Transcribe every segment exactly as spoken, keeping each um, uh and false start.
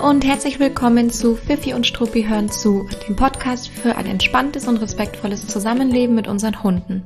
Hallo und herzlich willkommen zu Fifi und Struppi hören zu, dem Podcast für ein entspanntes und respektvolles Zusammenleben mit unseren Hunden.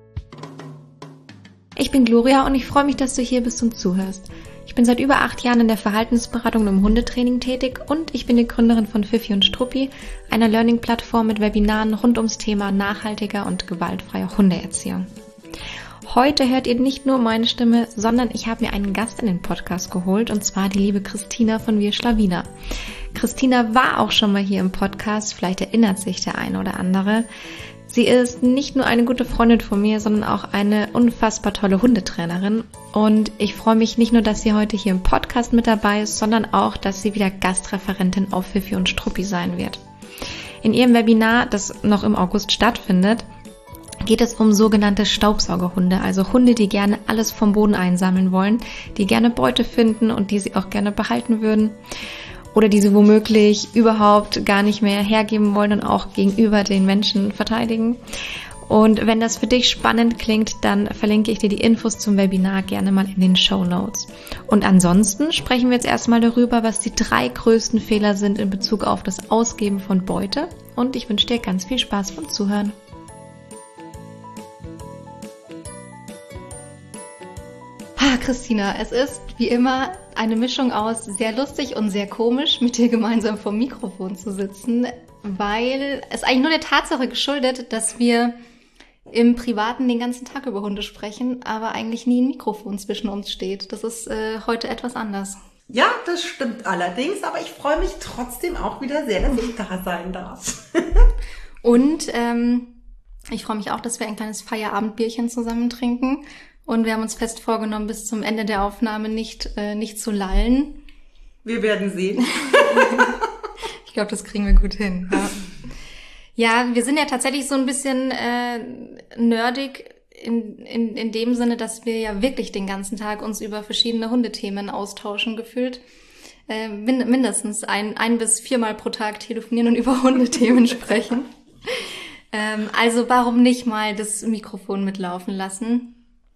Ich bin Gloria und ich freue mich, dass du hier bist und zuhörst. Ich bin seit über acht Jahren in der Verhaltensberatung und im Hundetraining tätig und ich bin die Gründerin von Fifi und Struppi, einer Learning-Plattform mit Webinaren rund ums Thema nachhaltiger und gewaltfreier Hundeerziehung. Heute hört ihr nicht nur meine Stimme, sondern ich habe mir einen Gast in den Podcast geholt, und zwar die liebe Christina von Wir Schlawiner. Christina war auch schon mal hier im Podcast, vielleicht erinnert sich der eine oder andere. Sie ist nicht nur eine gute Freundin von mir, sondern auch eine unfassbar tolle Hundetrainerin. Und ich freue mich nicht nur, dass sie heute hier im Podcast mit dabei ist, sondern auch, dass sie wieder Gastreferentin auf Fifi und Struppi sein wird. In ihrem Webinar, das noch im August stattfindet, geht es um sogenannte Staubsaugerhunde, also Hunde, die gerne alles vom Boden einsammeln wollen, die gerne Beute finden und die sie auch gerne behalten würden oder die sie womöglich überhaupt gar nicht mehr hergeben wollen und auch gegenüber den Menschen verteidigen. Und wenn das für dich spannend klingt, dann verlinke ich dir die Infos zum Webinar gerne mal in den Shownotes. Und ansonsten sprechen wir jetzt erstmal darüber, was die drei größten Fehler sind in Bezug auf das Ausgeben von Beute. Und ich wünsche dir ganz viel Spaß beim Zuhören. Ah, Christina, es ist wie immer eine Mischung aus sehr lustig und sehr komisch, mit dir gemeinsam vor dem Mikrofon zu sitzen, weil es eigentlich nur der Tatsache geschuldet, dass wir im Privaten den ganzen Tag über Hunde sprechen, aber eigentlich nie ein Mikrofon zwischen uns steht. Das ist äh, heute etwas anders. Ja, das stimmt allerdings, aber ich freue mich trotzdem auch wieder sehr, dass ich da sein darf. Und ähm, ich freue mich auch, dass wir ein kleines Feierabendbierchen zusammen trinken. Und wir haben uns fest vorgenommen, bis zum Ende der Aufnahme nicht äh, nicht zu lallen. Wir werden sehen. Ich glaube, das kriegen wir gut hin. Ja. Ja, wir sind ja tatsächlich so ein bisschen äh, nerdig in, in, in dem Sinne, dass wir ja wirklich den ganzen Tag uns über verschiedene Hundethemen austauschen, gefühlt. Äh, min- mindestens ein, ein bis viermal pro Tag telefonieren und über Hundethemen sprechen. Ähm, also warum nicht mal das Mikrofon mitlaufen lassen?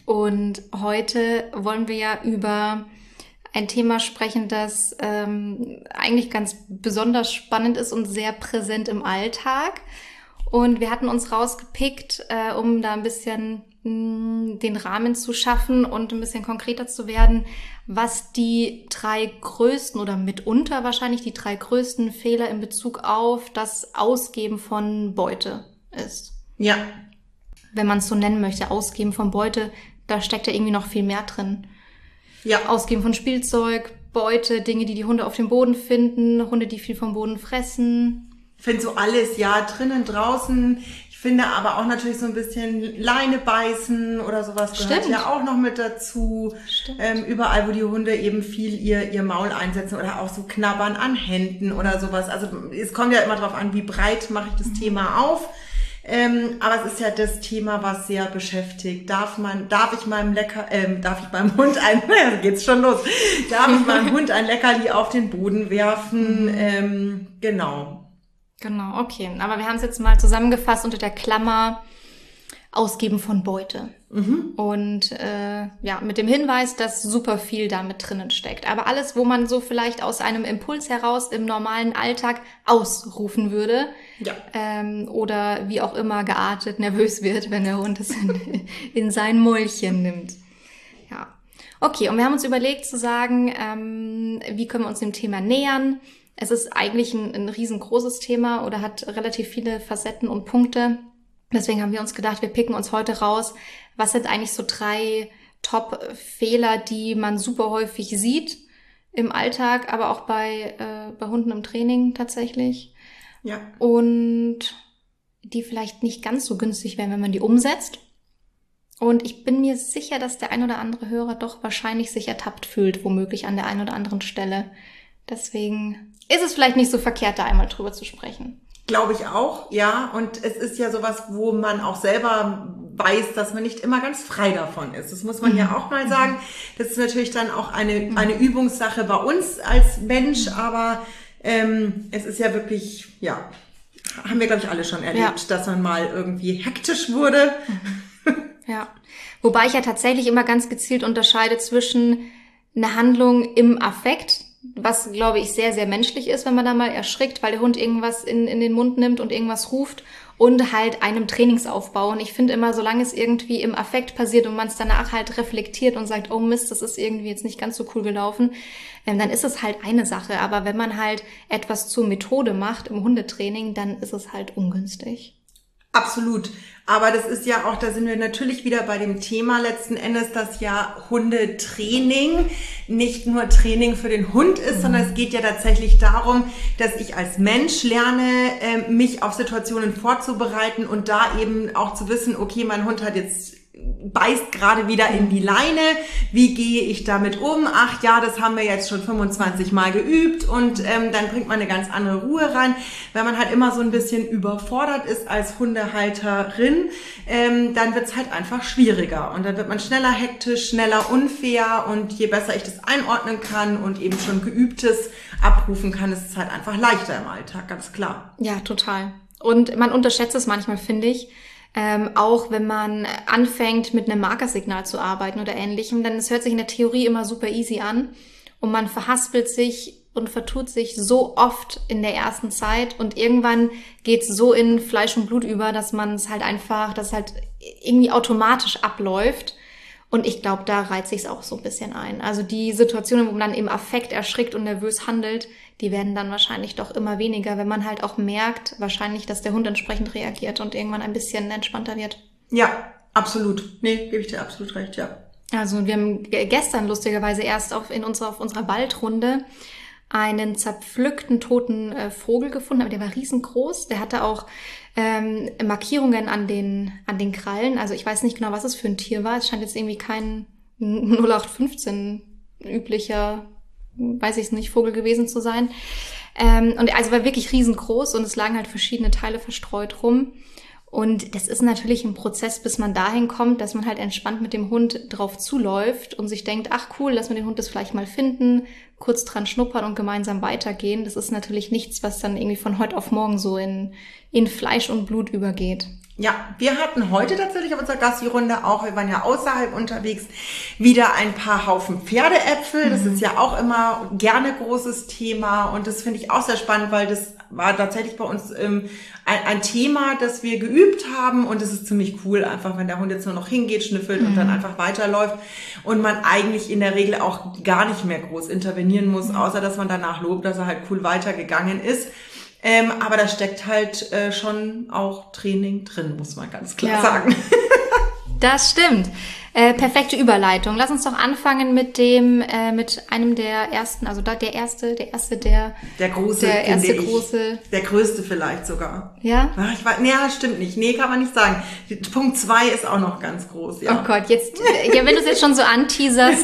Und heute wollen wir ja über ein Thema sprechen, das ähm, eigentlich ganz besonders spannend ist und sehr präsent im Alltag. Und wir hatten uns rausgepickt, äh, um da ein bisschen mh, den Rahmen zu schaffen und ein bisschen konkreter zu werden, was die drei größten oder mitunter wahrscheinlich die drei größten Fehler in Bezug auf das Ausgeben von Beute ist. Ja. Wenn man es so nennen möchte, Ausgeben von Beute, da steckt ja irgendwie noch viel mehr drin. Ja. Ausgeben von Spielzeug, Beute, Dinge, die die Hunde auf dem Boden finden, Hunde, die viel vom Boden fressen. Ich finde so alles, ja, drinnen, draußen. Ich finde aber auch natürlich so ein bisschen Leine beißen oder sowas gehört Stimmt. ja auch noch mit dazu. Ähm, überall, wo die Hunde eben viel ihr ihr Maul einsetzen oder auch so knabbern an Händen oder sowas. Also es kommt ja immer drauf an, wie breit mache ich das mhm. Thema auf. Ähm, aber es ist ja das Thema, was sehr beschäftigt. Darf man, darf ich meinem Lecker, ähm, darf ich meinem Hund ein, ja, geht's schon los. Darf ich meinem Hund ein Leckerli auf den Boden werfen? Mhm. Ähm, genau. Genau, okay. Aber wir haben es jetzt mal zusammengefasst unter der Klammer Ausgeben von Beute. Mhm. Und äh, ja, mit dem Hinweis, dass super viel da mit drinnen steckt. Aber alles, wo man so vielleicht aus einem Impuls heraus im normalen Alltag ausrufen würde, ja. ähm, oder wie auch immer geartet nervös wird, wenn der Hund es in, in sein Mäulchen nimmt. Ja, okay. Und wir haben uns überlegt zu sagen, ähm, wie können wir uns dem Thema nähern? Es ist eigentlich ein, ein riesengroßes Thema oder hat relativ viele Facetten und Punkte. Deswegen haben wir uns gedacht, wir picken uns heute raus, was sind eigentlich so drei Top-Fehler, die man super häufig sieht im Alltag, aber auch bei, äh, bei Hunden im Training tatsächlich. Ja. Und die vielleicht nicht ganz so günstig wären, wenn man die umsetzt. Und ich bin mir sicher, dass der ein oder andere Hörer doch wahrscheinlich sich ertappt fühlt, womöglich an der einen oder anderen Stelle. Deswegen ist es vielleicht nicht so verkehrt, da einmal drüber zu sprechen. Glaube ich auch, ja. Und es ist ja sowas, wo man auch selber weiß, dass man nicht immer ganz frei davon ist. Das muss man mhm. ja auch mal sagen. Das ist natürlich dann auch eine, mhm. eine Übungssache bei uns als Mensch, mhm. aber ähm, es ist ja wirklich, ja, haben wir, glaube ich, alle schon erlebt, ja. dass man mal irgendwie hektisch wurde. Mhm. Ja. Wobei ich ja tatsächlich immer ganz gezielt unterscheide zwischen einer Handlung im Affekt, was, glaube ich, sehr, sehr menschlich ist, wenn man da mal erschrickt, weil der Hund irgendwas in, in den Mund nimmt und irgendwas ruft und halt einem Trainingsaufbau. Und ich finde immer, solange es irgendwie im Affekt passiert und man es danach halt reflektiert und sagt, oh Mist, das ist irgendwie jetzt nicht ganz so cool gelaufen, ähm, dann ist es halt eine Sache. Aber wenn man halt etwas zur Methode macht im Hundetraining, dann ist es halt ungünstig. Absolut. Aber das ist ja auch, da sind wir natürlich wieder bei dem Thema letzten Endes, dass ja Hundetraining nicht nur Training für den Hund ist, mhm. sondern es geht ja tatsächlich darum, dass ich als Mensch lerne, äh, mich auf Situationen vorzubereiten und da eben auch zu wissen, okay, mein Hund hat jetzt beißt gerade wieder in die Leine, wie gehe ich damit um? Ach ja, das haben wir jetzt schon fünfundzwanzig Mal geübt und ähm, dann bringt man eine ganz andere Ruhe rein. Wenn man halt immer so ein bisschen überfordert ist als Hundehalterin, ähm, dann wird's halt einfach schwieriger und dann wird man schneller hektisch, schneller unfair und je besser ich das einordnen kann und eben schon Geübtes abrufen kann, ist es halt einfach leichter im Alltag, ganz klar. Ja, total. Und man unterschätzt es manchmal, finde ich. Ähm, auch wenn man anfängt, mit einem Markersignal zu arbeiten oder Ähnlichem, denn es hört sich in der Theorie immer super easy an und man verhaspelt sich und vertut sich so oft in der ersten Zeit und irgendwann geht's so in Fleisch und Blut über, dass man es halt einfach, dass es halt irgendwie automatisch abläuft. Und ich glaube, da reiht sich's auch so ein bisschen ein. Also die Situationen, wo man dann im Affekt erschrickt und nervös handelt, die werden dann wahrscheinlich doch immer weniger, wenn man halt auch merkt, wahrscheinlich, dass der Hund entsprechend reagiert und irgendwann ein bisschen entspannter wird. Ja, absolut. Nee, gebe ich dir absolut recht, ja. Also wir haben gestern lustigerweise erst auf, in unserer, auf unserer Waldrunde einen zerpflückten toten äh, Vogel gefunden, aber der war riesengroß. Der hatte auch ähm, Markierungen an den an den Krallen. Also ich weiß nicht genau, was es für ein Tier war. Es scheint jetzt irgendwie kein null acht fünfzehn üblicher, weiß ich nicht, Vogel gewesen zu sein. Ähm, und also war wirklich riesengroß und es lagen halt verschiedene Teile verstreut rum. Und das ist natürlich ein Prozess, bis man dahin kommt, dass man halt entspannt mit dem Hund drauf zuläuft und sich denkt, ach cool, lass mir den Hund das vielleicht mal finden, kurz dran schnuppern und gemeinsam weitergehen. Das ist natürlich nichts, was dann irgendwie von heute auf morgen so in, in Fleisch und Blut übergeht. Ja, wir hatten heute tatsächlich auf unserer Gassi-Runde auch, wir waren ja außerhalb unterwegs, wieder ein paar Haufen Pferdeäpfel. Das ist ja auch immer gerne großes Thema und das finde ich auch sehr spannend, weil das war tatsächlich bei uns ähm, ein, ein Thema, das wir geübt haben und es ist ziemlich cool, einfach wenn der Hund jetzt nur noch hingeht, schnüffelt mhm. und dann einfach weiterläuft und man eigentlich in der Regel auch gar nicht mehr groß intervenieren muss, mhm. außer dass man danach lobt, dass er halt cool weitergegangen ist. Ähm, aber da steckt halt äh, schon auch Training drin, muss man ganz klar ja. sagen. Das stimmt. Äh, perfekte Überleitung. Lass uns doch anfangen mit dem, äh, mit einem der ersten, also da der erste, der erste, der der große, der erste ich, große, der größte vielleicht sogar. Ja. Ach, ich weiß, nee, stimmt nicht. Nee, kann man nicht sagen. Punkt zwei ist auch noch ganz groß. Ja. Oh Gott, jetzt, ja, wenn du es jetzt schon so anteaserst,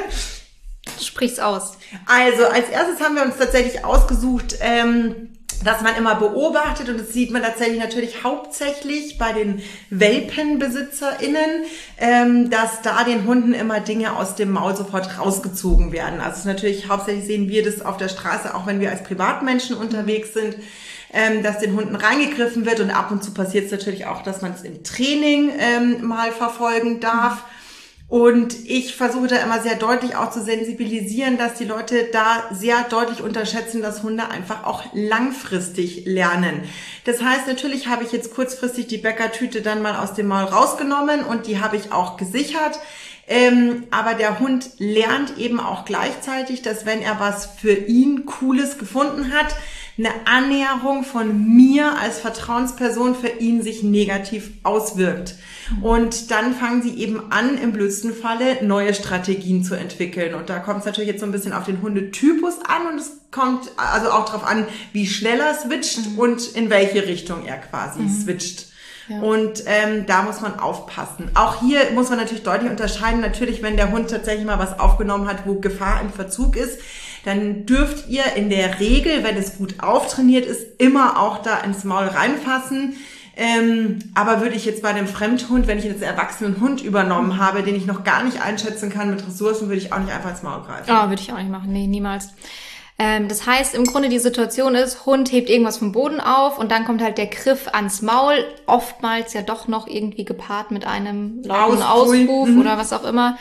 sprich's aus. Also als erstes haben wir uns tatsächlich ausgesucht. Ähm, dass man immer beobachtet und das sieht man tatsächlich natürlich hauptsächlich bei den WelpenbesitzerInnen, ähm, dass da den Hunden immer Dinge aus dem Maul sofort rausgezogen werden. Also es ist natürlich hauptsächlich sehen wir das auf der Straße, auch wenn wir als Privatmenschen unterwegs sind, ähm, dass den Hunden reingegriffen wird und ab und zu passiert es natürlich auch, dass man es im Training ähm, mal verfolgen darf. Und ich versuche da immer sehr deutlich auch zu sensibilisieren, dass die Leute da sehr deutlich unterschätzen, dass Hunde einfach auch langfristig lernen. Das heißt, natürlich habe ich jetzt kurzfristig die Bäckertüte dann mal aus dem Maul rausgenommen und die habe ich auch gesichert. Ähm, aber der Hund lernt eben auch gleichzeitig, dass wenn er was für ihn Cooles gefunden hat, eine Annäherung von mir als Vertrauensperson für ihn sich negativ auswirkt. Und dann fangen sie eben an, im blödsten Falle neue Strategien zu entwickeln. Und da kommt es natürlich jetzt so ein bisschen auf den Hundetypus an und es kommt also auch darauf an, wie schnell er switcht mhm. und in welche Richtung er quasi mhm. switcht. Ja. Und ähm, da muss man aufpassen. Auch hier muss man natürlich deutlich unterscheiden. Natürlich, wenn der Hund tatsächlich mal was aufgenommen hat, wo Gefahr im Verzug ist, dann dürft ihr in der Regel, wenn es gut auftrainiert ist, immer auch da ins Maul reinfassen. Ähm, aber würde ich jetzt bei einem Fremdhund, wenn ich jetzt einen erwachsenen Hund übernommen habe, den ich noch gar nicht einschätzen kann mit Ressourcen, würde ich auch nicht einfach ins Maul greifen. Oh, würde ich auch nicht machen. Nee, niemals. Ähm, das heißt, im Grunde die Situation ist, Hund hebt irgendwas vom Boden auf und dann kommt halt der Griff ans Maul, oftmals ja doch noch irgendwie gepaart mit einem lauten Ausruf mhm. oder was auch immer.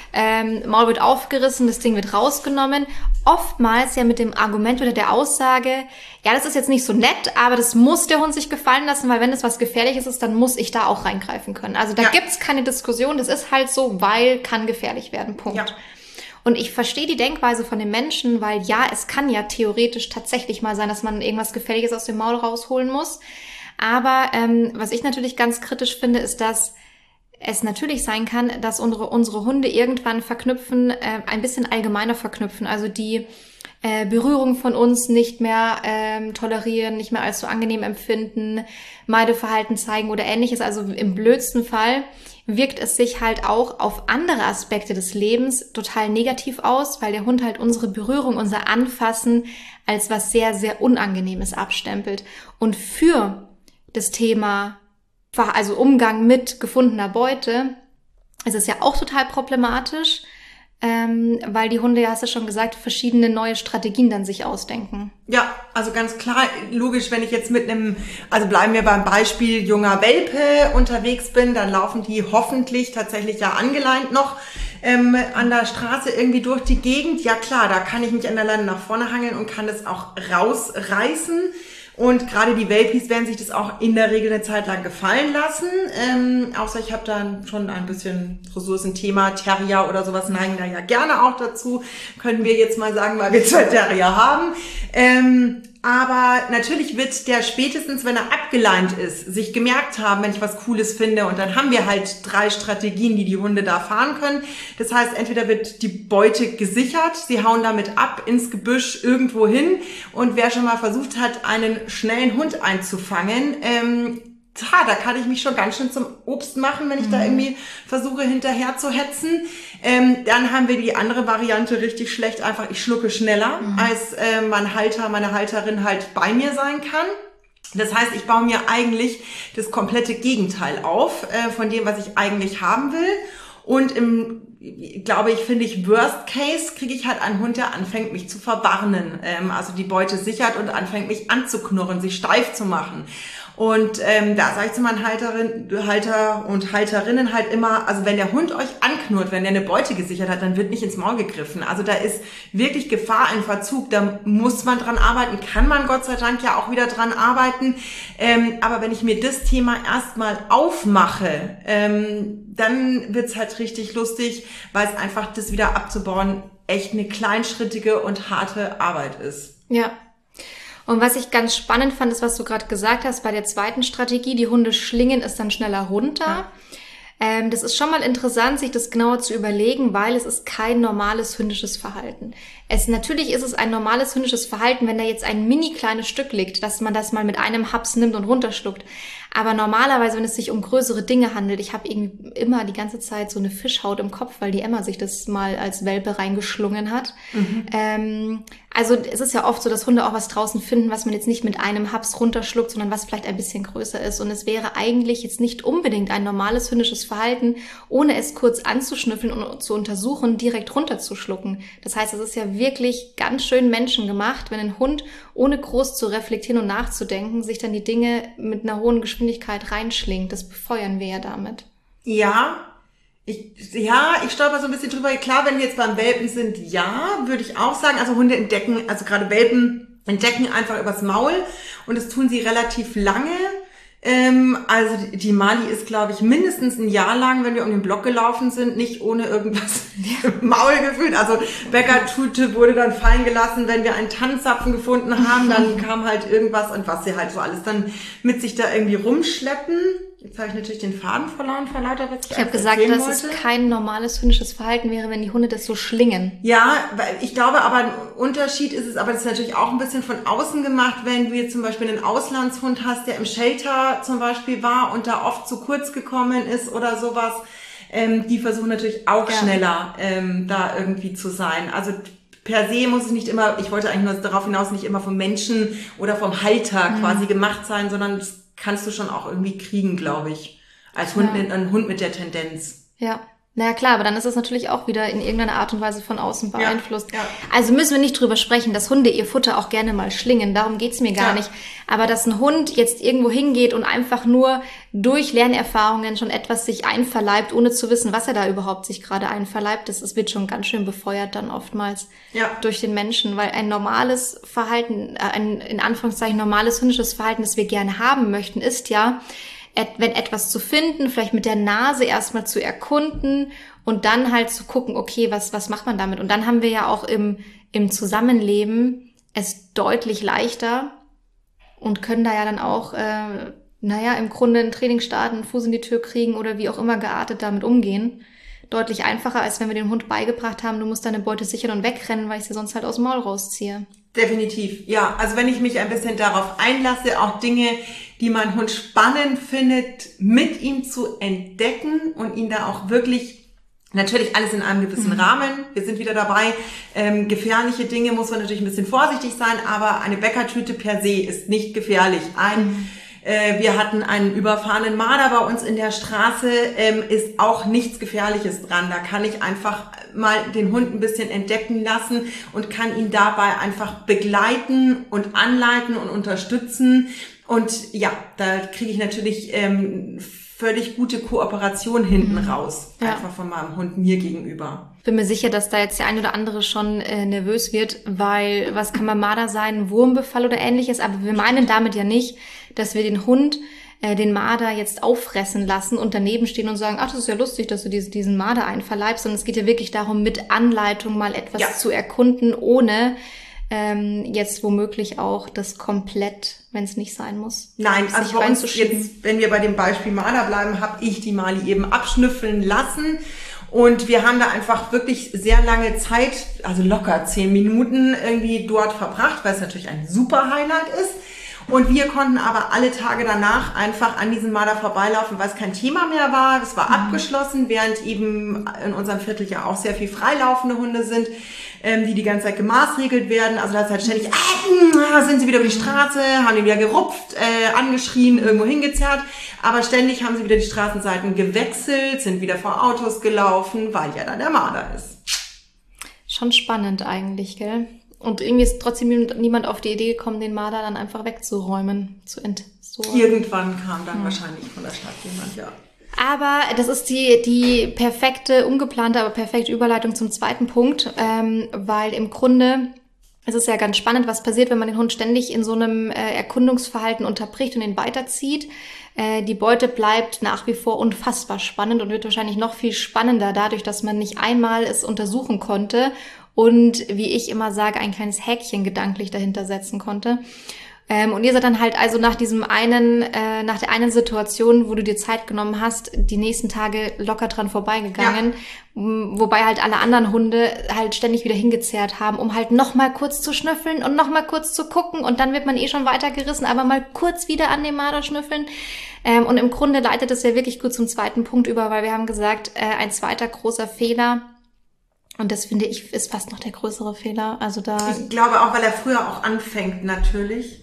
ähm, Maul wird aufgerissen, das Ding wird rausgenommen. Oftmals ja mit dem Argument oder der Aussage, ja, das ist jetzt nicht so nett, aber das muss der Hund sich gefallen lassen, weil wenn es was Gefährliches ist, dann muss ich da auch reingreifen können. Also da ja. gibt's keine Diskussion, das ist halt so, weil kann gefährlich werden, Punkt. Ja. Und ich verstehe die Denkweise von den Menschen, weil ja, es kann ja theoretisch tatsächlich mal sein, dass man irgendwas Gefährliches aus dem Maul rausholen muss. Aber ähm, was ich natürlich ganz kritisch finde, ist, dass es natürlich sein kann, dass unsere, unsere Hunde irgendwann verknüpfen, äh, ein bisschen allgemeiner verknüpfen. Also die äh, Berührung von uns nicht mehr ähm, tolerieren, nicht mehr als so angenehm empfinden, Meideverhalten zeigen oder ähnliches. Also im blödsten Fall wirkt es sich halt auch auf andere Aspekte des Lebens total negativ aus, weil der Hund halt unsere Berührung, unser Anfassen als was sehr, sehr Unangenehmes abstempelt. Und für das Thema, also Umgang mit gefundener Beute, ist es ja auch total problematisch, ähm, weil die Hunde, ja hast du schon gesagt, verschiedene neue Strategien dann sich ausdenken. Ja, also ganz klar, logisch, wenn ich jetzt mit einem, also bleiben wir beim Beispiel junger Welpe unterwegs bin, dann laufen die hoffentlich tatsächlich ja angeleint noch ähm, an der Straße irgendwie durch die Gegend. Ja klar, da kann ich mich an der Leine nach vorne hangeln und kann das auch rausreißen. Und gerade die Welpis werden sich das auch in der Regel eine Zeit lang gefallen lassen. Ähm, außer ich habe dann schon ein bisschen Ressourcenthema, Terrier oder sowas neigen da ja gerne auch dazu. Können wir jetzt mal sagen, weil wir zwei Terrier haben. Ähm, aber natürlich wird der spätestens, wenn er abgeleint ist, sich gemerkt haben, wenn ich was Cooles finde. Und dann haben wir halt drei Strategien, die die Hunde da fahren können. Das heißt, entweder wird die Beute gesichert, sie hauen damit ab ins Gebüsch irgendwo hin. Und wer schon mal versucht hat, einen schnellen Hund einzufangen, ähm, ja, da kann ich mich schon ganz schön zum Obst machen, wenn ich mhm. da irgendwie versuche, hinterher zu hetzen. Ähm, dann haben wir die andere Variante richtig schlecht, einfach ich schlucke schneller, mhm. als äh, mein Halter, meine Halterin halt bei mir sein kann. Das heißt, ich baue mir eigentlich das komplette Gegenteil auf äh, von dem, was ich eigentlich haben will. Und im, glaube ich, finde ich, Worst Case kriege ich halt einen Hund, der anfängt, mich zu verwarnen. Ähm, also die Beute sichert und anfängt, mich anzuknurren, sich steif zu machen. Und ähm, da sage ich zu meinen Halterin, Halter und Halterinnen halt immer, also wenn der Hund euch anknurrt, wenn der eine Beute gesichert hat, dann wird nicht ins Maul gegriffen. Also da ist wirklich Gefahr im Verzug, da muss man dran arbeiten, kann man Gott sei Dank ja auch wieder dran arbeiten. Ähm, aber wenn ich mir das Thema erstmal aufmache, ähm, dann wird's halt richtig lustig, weil es einfach das wieder abzubauen echt eine kleinschrittige und harte Arbeit ist. Ja. Und was ich ganz spannend fand, ist, was du gerade gesagt hast, bei der zweiten Strategie, die Hunde schlingen es dann schneller runter. Ja. Ähm, das ist schon mal interessant, sich das genauer zu überlegen, weil es ist kein normales hündisches Verhalten. Es, natürlich ist es ein normales hündisches Verhalten, wenn da jetzt ein mini kleines Stück liegt, dass man das mal mit einem Haps nimmt und runterschluckt. Aber normalerweise, wenn es sich um größere Dinge handelt, ich habe irgendwie immer die ganze Zeit so eine Fischhaut im Kopf, weil die Emma sich das mal als Welpe reingeschlungen hat. Mhm. Ähm, also es ist ja oft so, dass Hunde auch was draußen finden, was man jetzt nicht mit einem Haps runterschluckt, sondern was vielleicht ein bisschen größer ist. Und es wäre eigentlich jetzt nicht unbedingt ein normales hündisches Verhalten, ohne es kurz anzuschnüffeln und zu untersuchen, direkt runterzuschlucken. Das heißt, es ist ja wirklich ganz schön menschengemacht, wenn ein Hund, ohne groß zu reflektieren und nachzudenken, sich dann die Dinge mit einer hohen Geschwindigkeit reinschlingt. Das befeuern wir ja damit. Ja, ich, ja, ich stolper so ein bisschen drüber. Klar, wenn wir jetzt beim Welpen sind, ja, würde ich auch sagen. Also Hunde entdecken, also gerade Welpen entdecken einfach übers Maul und das tun sie relativ lange. Ähm, also die Mali ist, glaube ich, mindestens ein Jahr lang, wenn wir um den Block gelaufen sind, nicht ohne irgendwas im Maul gefühlt. Also Bäckertüte wurde dann fallen gelassen, wenn wir einen Tannenzapfen gefunden haben, dann kam halt irgendwas und was sie halt so alles dann mit sich da irgendwie rumschleppen. Jetzt habe ich natürlich den Faden verloren vor lauter, was ich Ich habe gesagt, dass wollte. Es kein normales hündisches Verhalten wäre, wenn die Hunde das so schlingen. Ja, ich glaube aber, ein Unterschied ist es, aber das ist natürlich auch ein bisschen von außen gemacht, wenn du jetzt zum Beispiel einen Auslandshund hast, der im Shelter zum Beispiel war und da oft zu kurz gekommen ist oder sowas. Ähm, die versuchen natürlich auch ja. schneller ähm, da irgendwie zu sein. Also per se muss es nicht immer, ich wollte eigentlich nur darauf hinaus, nicht immer vom Menschen oder vom Halter mhm. quasi gemacht sein, sondern das kannst du schon auch irgendwie kriegen, glaube ich. Als Hund, ja. ein Hund mit der Tendenz. Ja. Naja, klar, aber dann ist es natürlich auch wieder in irgendeiner Art und Weise von außen beeinflusst. Ja, ja. Also müssen wir nicht drüber sprechen, dass Hunde ihr Futter auch gerne mal schlingen. Darum geht's mir gar ja. nicht. Aber dass ein Hund jetzt irgendwo hingeht und einfach nur durch Lernerfahrungen schon etwas sich einverleibt, ohne zu wissen, was er da überhaupt sich gerade einverleibt. Das, das wird schon ganz schön befeuert dann oftmals ja. durch den Menschen, weil ein normales Verhalten, ein in Anführungszeichen normales hündisches Verhalten, das wir gerne haben möchten, ist ja, wenn etwas zu finden, vielleicht mit der Nase erstmal zu erkunden und dann halt zu gucken, okay, was was macht man damit? Und dann haben wir ja auch im im Zusammenleben es deutlich leichter und können da ja dann auch äh, naja, im Grunde ein Training starten, einen Fuß in die Tür kriegen oder wie auch immer geartet damit umgehen. Deutlich einfacher, als wenn wir dem Hund beigebracht haben, du musst deine Beute sichern und wegrennen, weil ich sie sonst halt aus dem Maul rausziehe. Definitiv, ja. Also wenn ich mich ein bisschen darauf einlasse, auch Dinge, die mein Hund spannend findet, mit ihm zu entdecken und ihn da auch wirklich, natürlich alles in einem gewissen mhm. Rahmen. Wir sind wieder dabei. Ähm, gefährliche Dinge muss man natürlich ein bisschen vorsichtig sein, aber eine Bäckertüte per se ist nicht gefährlich. Ein mhm. Wir hatten einen überfahrenen Marder bei uns in der Straße, ähm, ist auch nichts Gefährliches dran. Da kann ich einfach mal den Hund ein bisschen entdecken lassen und kann ihn dabei einfach begleiten und anleiten und unterstützen. Und ja, da kriege ich natürlich ähm, völlig gute Kooperation hinten raus, ja. einfach von meinem Hund mir gegenüber. Ich bin mir sicher, dass da jetzt der ein oder andere schon äh, nervös wird, weil was kann man Marder sein, Wurmbefall oder ähnliches, aber wir meinen damit ja nicht, dass wir den Hund, äh, den Marder jetzt auffressen lassen und daneben stehen und sagen, ach, das ist ja lustig, dass du diese, diesen Marder einverleibst, sondern es geht ja wirklich darum, mit Anleitung mal etwas ja. zu erkunden, ohne ähm, jetzt womöglich auch das komplett, wenn es nicht sein muss. Nein, also bei uns jetzt, wenn wir bei dem Beispiel Marder bleiben, habe ich die Mali eben abschnüffeln lassen. Und wir haben da einfach wirklich sehr lange Zeit, also locker zehn Minuten irgendwie dort verbracht, weil es natürlich ein super Highlight ist. Und wir konnten aber alle Tage danach einfach an diesem Marder vorbeilaufen, weil es kein Thema mehr war. Es war mhm. abgeschlossen, während eben in unserem Viertel ja auch sehr viel freilaufende Hunde sind, ähm, die die ganze Zeit gemaßregelt werden. Also da ist halt ständig, äh, sind sie wieder über die Straße, haben die wieder gerupft, äh, angeschrien, irgendwo hingezerrt. Aber ständig haben sie wieder die Straßenseiten gewechselt, sind wieder vor Autos gelaufen, weil ja da der Marder ist. Schon spannend eigentlich, gell? Und irgendwie ist trotzdem niemand auf die Idee gekommen, den Marder dann einfach wegzuräumen, zu entsorgen. Irgendwann kam dann hm. wahrscheinlich von der Stadt jemand, ja. Aber das ist die die perfekte, ungeplante, aber perfekte Überleitung zum zweiten Punkt, ähm, weil im Grunde es ist ja ganz spannend, was passiert, wenn man den Hund ständig in so einem äh, Erkundungsverhalten unterbricht und ihn weiterzieht. Äh, die Beute bleibt nach wie vor unfassbar spannend und wird wahrscheinlich noch viel spannender dadurch, dass man nicht einmal es untersuchen konnte und, wie ich immer sage, ein kleines Häkchen gedanklich dahinter setzen konnte. Ähm, und ihr seid dann halt also nach diesem einen, äh, nach der einen Situation, wo du dir Zeit genommen hast, die nächsten Tage locker dran vorbeigegangen, ja. wobei halt alle anderen Hunde halt ständig wieder hingezerrt haben, um halt noch mal kurz zu schnüffeln und noch mal kurz zu gucken und dann wird man eh schon weitergerissen, aber mal kurz wieder an dem Marder schnüffeln. Ähm, und im Grunde leitet es ja wirklich gut zum zweiten Punkt über, weil wir haben gesagt, äh, ein zweiter großer Fehler, und das finde ich ist fast noch der größere Fehler, also da... Ich glaube auch, weil er früher auch anfängt natürlich.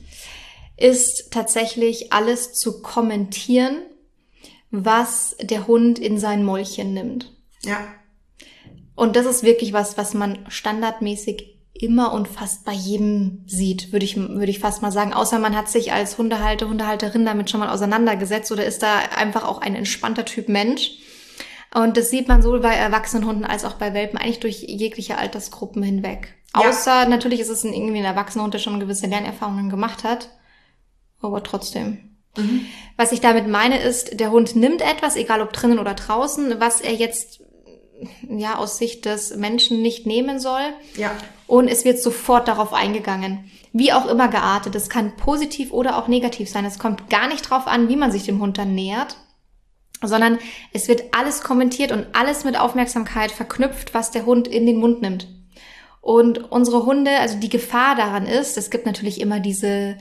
Ist tatsächlich alles zu kommentieren, was der Hund in sein Mäulchen nimmt. Ja. Und das ist wirklich was, was man standardmäßig immer und fast bei jedem sieht, würde ich, würde ich fast mal sagen. Außer man hat sich als Hundehalter, Hundehalterin damit schon mal auseinandergesetzt oder ist da einfach auch ein entspannter Typ Mensch. Und das sieht man sowohl bei erwachsenen Hunden als auch bei Welpen eigentlich durch jegliche Altersgruppen hinweg. Ja. Außer natürlich ist es ein, irgendwie ein erwachsener Hund, der schon gewisse Lernerfahrungen gemacht hat. Aber trotzdem. Mhm. Was ich damit meine ist, der Hund nimmt etwas, egal ob drinnen oder draußen, was er jetzt ja aus Sicht des Menschen nicht nehmen soll. Ja. Und es wird sofort darauf eingegangen. Wie auch immer geartet. Das kann positiv oder auch negativ sein. Es kommt gar nicht drauf an, wie man sich dem Hund dann nähert, sondern es wird alles kommentiert und alles mit Aufmerksamkeit verknüpft, was der Hund in den Mund nimmt. Und unsere Hunde, also die Gefahr daran ist, es gibt natürlich immer diese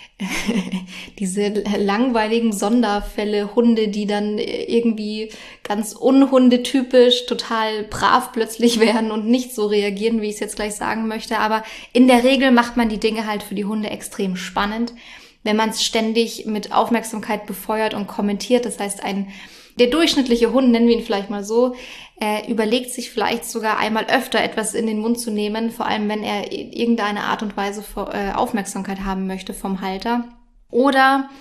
diese langweiligen Sonderfälle, Hunde, die dann irgendwie ganz unhundetypisch total brav plötzlich werden und nicht so reagieren, wie ich es jetzt gleich sagen möchte. Aber in der Regel macht man die Dinge halt für die Hunde extrem spannend, wenn man es ständig mit Aufmerksamkeit befeuert und kommentiert. Das heißt, ein der durchschnittliche Hund, nennen wir ihn vielleicht mal so, äh, überlegt sich vielleicht sogar einmal öfter etwas in den Mund zu nehmen, vor allem wenn er irgendeine Art und Weise für, äh, Aufmerksamkeit haben möchte vom Halter. Oder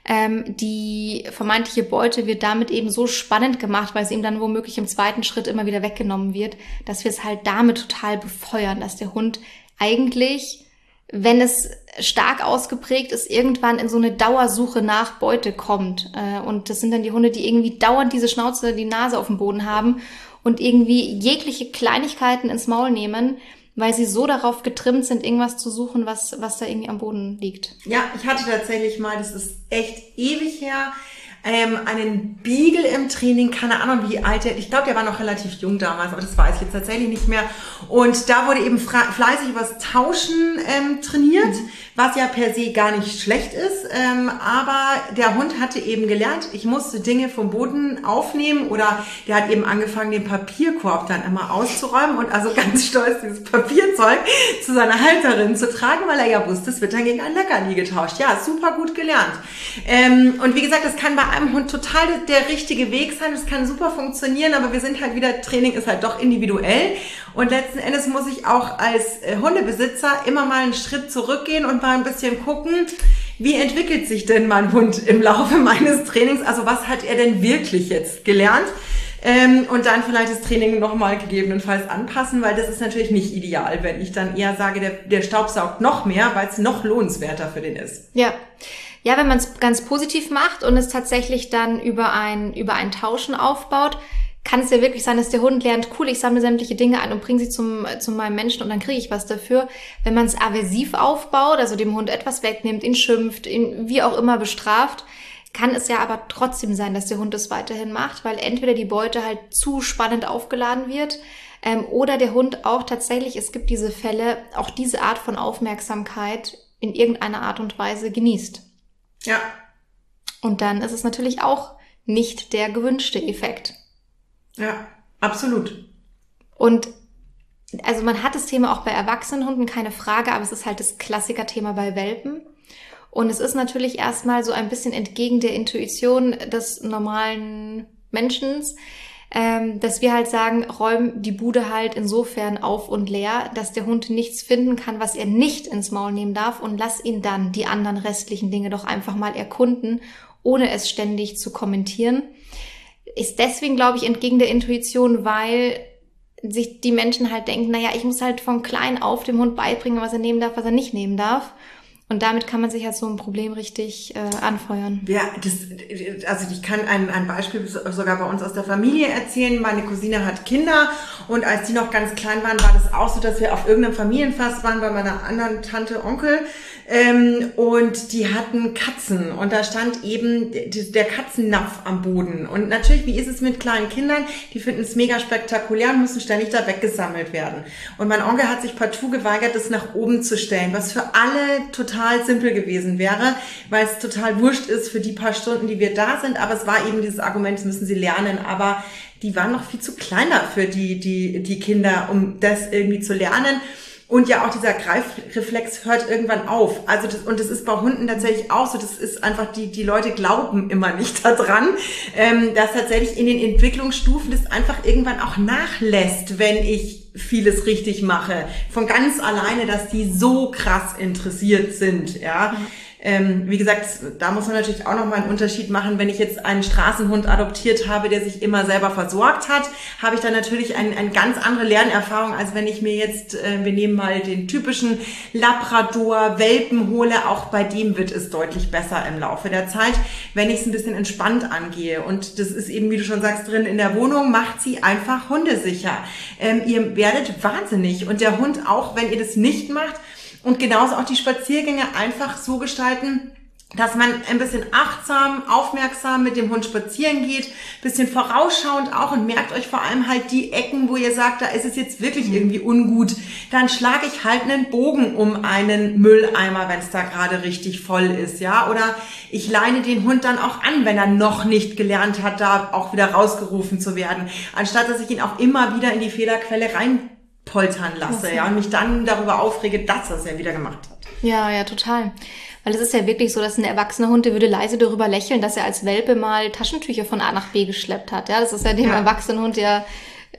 Ähm, die vermeintliche Beute wird damit eben so spannend gemacht, weil es ihm dann womöglich im zweiten Schritt immer wieder weggenommen wird, dass wir es halt damit total befeuern, dass der Hund eigentlich, wenn es stark ausgeprägt ist, irgendwann in so eine Dauersuche nach Beute kommt. Äh, und das sind dann die Hunde, die irgendwie dauernd diese Schnauze, die Nase auf dem Boden haben und irgendwie jegliche Kleinigkeiten ins Maul nehmen, weil sie so darauf getrimmt sind, irgendwas zu suchen, was was da irgendwie am Boden liegt. Ja, ich hatte tatsächlich mal, das ist echt ewig her, ähm, einen Beagle im Training, keine Ahnung wie alt der, ich glaube, der war noch relativ jung damals, aber das weiß ich jetzt tatsächlich nicht mehr. Und da wurde eben fleißig übers Tauschen ähm, trainiert, mhm. was ja per se gar nicht schlecht ist. Ähm, aber der Hund hatte eben gelernt, ich musste Dinge vom Boden aufnehmen oder der hat eben angefangen, den Papierkorb dann immer auszuräumen und also ganz stolz dieses Papierzeug zu seiner Halterin zu tragen, weil er ja wusste, es wird dann gegen ein Leckerli getauscht. Ja, super gut gelernt. Ähm, und wie gesagt, das kann bei einem Hund total der richtige Weg sein. Das kann super funktionieren, aber wir sind halt wieder, Training ist halt doch individuell. Und letzten Endes muss ich auch als Hundebesitzer immer mal einen Schritt zurückgehen und mal ein bisschen gucken, wie entwickelt sich denn mein Hund im Laufe meines Trainings? Also was hat er denn wirklich jetzt gelernt? Ähm, und dann vielleicht das Training nochmal gegebenenfalls anpassen, weil das ist natürlich nicht ideal, wenn ich dann eher sage, der, der staubsaugt noch mehr, weil es noch lohnenswerter für den ist. Ja. Ja, wenn man es ganz positiv macht und es tatsächlich dann über ein, über ein Tauschen aufbaut, kann es ja wirklich sein, dass der Hund lernt, cool, ich sammle sämtliche Dinge ein und bringe sie zum, zu meinem Menschen und dann kriege ich was dafür. Wenn man es aversiv aufbaut, also dem Hund etwas wegnimmt, ihn schimpft, ihn wie auch immer bestraft, kann es ja aber trotzdem sein, dass der Hund es weiterhin macht, weil entweder die Beute halt zu spannend aufgeladen wird, ähm, oder der Hund auch tatsächlich, es gibt diese Fälle, auch diese Art von Aufmerksamkeit in irgendeiner Art und Weise genießt. Ja. Und dann ist es natürlich auch nicht der gewünschte Effekt. Ja, absolut. Und also man hat das Thema auch bei Erwachsenenhunden, keine Frage, aber es ist halt das Klassikerthema bei Welpen. Und es ist natürlich erstmal so ein bisschen entgegen der Intuition des normalen Menschen, ähm, dass wir halt sagen, räum die Bude halt insofern auf und leer, dass der Hund nichts finden kann, was er nicht ins Maul nehmen darf und lass ihn dann die anderen restlichen Dinge doch einfach mal erkunden, ohne es ständig zu kommentieren. Ist deswegen, glaube ich, entgegen der Intuition, weil sich die Menschen halt denken, naja, ich muss halt von klein auf dem Hund beibringen, was er nehmen darf, was er nicht nehmen darf. Und damit kann man sich halt so ein Problem richtig äh, anfeuern. Ja, das, also ich kann ein, ein Beispiel sogar bei uns aus der Familie erzählen. Meine Cousine hat Kinder und als die noch ganz klein waren, war das auch so, dass wir auf irgendeinem Familienfest waren bei meiner anderen Tante, Onkel. Ähm, und die hatten Katzen und da stand eben der Katzennapf am Boden. Und natürlich, wie ist es mit kleinen Kindern? Die finden es mega spektakulär und müssen ständig da weggesammelt werden. Und mein Onkel hat sich partout geweigert, das nach oben zu stellen, was für alle total simpel gewesen wäre, weil es total wurscht ist für die paar Stunden, die wir da sind. Aber es war eben dieses Argument, das müssen sie lernen. Aber die waren noch viel zu kleiner für die, die, die Kinder, um das irgendwie zu lernen. Und ja, auch dieser Greifreflex hört irgendwann auf. Also das, und das ist bei Hunden tatsächlich auch so. Das ist einfach, die die Leute glauben immer nicht daran, ähm, dass tatsächlich in den Entwicklungsstufen das einfach irgendwann auch nachlässt, wenn ich vieles richtig mache. Von ganz alleine, dass die so krass interessiert sind, ja. Mhm. Ähm, wie gesagt, da muss man natürlich auch nochmal einen Unterschied machen. Wenn ich jetzt einen Straßenhund adoptiert habe, der sich immer selber versorgt hat, habe ich dann natürlich ein, eine ganz andere Lernerfahrung, als wenn ich mir jetzt, äh, wir nehmen mal den typischen Labrador-Welpen hole. Auch bei dem wird es deutlich besser im Laufe der Zeit, wenn ich es ein bisschen entspannt angehe. Und das ist eben, wie du schon sagst, drin in der Wohnung, macht sie einfach hundesicher. Ähm, ihr werdet wahnsinnig. Und der Hund auch, wenn ihr das nicht macht. Und genauso auch die Spaziergänge einfach so gestalten, dass man ein bisschen achtsam, aufmerksam mit dem Hund spazieren geht, bisschen vorausschauend auch und merkt euch vor allem halt die Ecken, wo ihr sagt, da ist es jetzt wirklich irgendwie ungut. Dann schlage ich halt einen Bogen um einen Mülleimer, wenn es da gerade richtig voll ist, ja. Oder ich leine den Hund dann auch an, wenn er noch nicht gelernt hat, da auch wieder rausgerufen zu werden, anstatt dass ich ihn auch immer wieder in die Fehlerquelle rein poltern lasse, okay. ja, und mich dann darüber aufrege, dass er es ja wieder gemacht hat. Ja, ja, total. Weil es ist ja wirklich so, dass ein erwachsener Hund, der würde leise darüber lächeln, dass er als Welpe mal Taschentücher von A nach B geschleppt hat. Ja, das ist ja dem ja. Erwachsenen Hund ja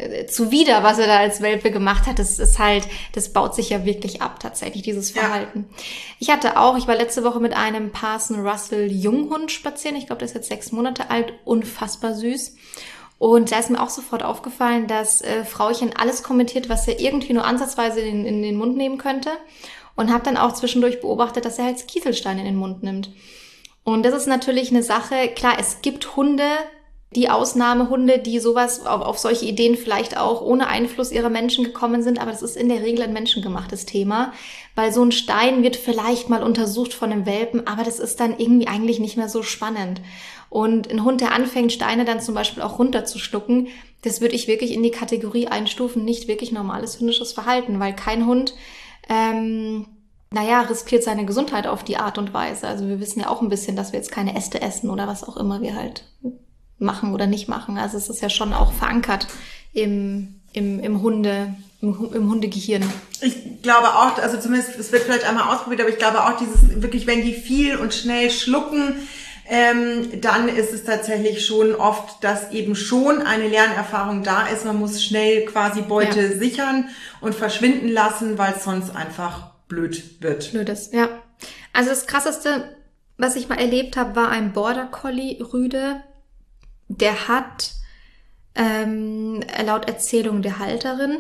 äh, zuwider, was er da als Welpe gemacht hat. Das ist halt, das baut sich ja wirklich ab, tatsächlich, dieses Verhalten. Ja. Ich hatte auch, ich war letzte Woche mit einem Parson Russell Junghund spazieren. Ich glaube, der ist jetzt sechs Monate alt, unfassbar süß. Und da ist mir auch sofort aufgefallen, dass äh, Frauchen alles kommentiert, was er irgendwie nur ansatzweise in, in den Mund nehmen könnte. Und habe dann auch zwischendurch beobachtet, dass er halt Kieselsteine in den Mund nimmt. Und das ist natürlich eine Sache, klar, es gibt Hunde, die Ausnahmehunde, die sowas auf, auf solche Ideen vielleicht auch ohne Einfluss ihrer Menschen gekommen sind, aber das ist in der Regel ein menschengemachtes Thema, weil so ein Stein wird vielleicht mal untersucht von einem Welpen, aber das ist dann irgendwie eigentlich nicht mehr so spannend. Und ein Hund, der anfängt, Steine dann zum Beispiel auch runterzuschlucken, das würde ich wirklich in die Kategorie einstufen, nicht wirklich normales hündisches Verhalten, weil kein Hund, ähm, naja, riskiert seine Gesundheit auf die Art und Weise. Also wir wissen ja auch ein bisschen, dass wir jetzt keine Äste essen oder was auch immer wir halt machen oder nicht machen. Also es ist ja schon auch verankert im, im, im Hunde, im, im Hundegehirn. Ich glaube auch, also zumindest, es wird vielleicht einmal ausprobiert, aber ich glaube auch dieses, wirklich, wenn die viel und schnell schlucken, ähm, dann ist es tatsächlich schon oft, dass eben schon eine Lernerfahrung da ist. Man muss schnell quasi Beute ja. sichern und verschwinden lassen, weil es sonst einfach blöd wird. Blöd ist, ja. Also das Krasseste, was ich mal erlebt habe, war ein Border Collie Rüde. Der hat, ähm, laut Erzählung der Halterin,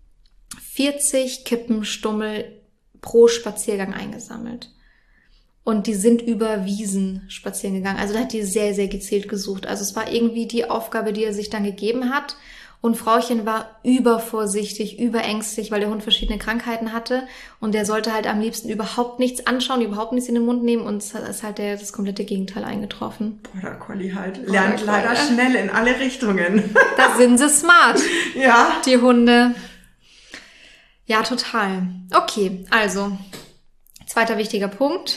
vierzig Kippenstummel pro Spaziergang eingesammelt. Und die sind über Wiesen spazieren gegangen. Also da hat die sehr, sehr gezielt gesucht. Also es war irgendwie die Aufgabe, die er sich dann gegeben hat. Und Frauchen war übervorsichtig, überängstlich, weil der Hund verschiedene Krankheiten hatte. Und der sollte halt am liebsten überhaupt nichts anschauen, überhaupt nichts in den Mund nehmen. Und es ist halt der, das komplette Gegenteil eingetroffen. Border Collie halt. Lernt Border leider Collie. Schnell in alle Richtungen. Da sind sie smart. Ja. Die Hunde. Ja, total. Okay, also, zweiter wichtiger Punkt.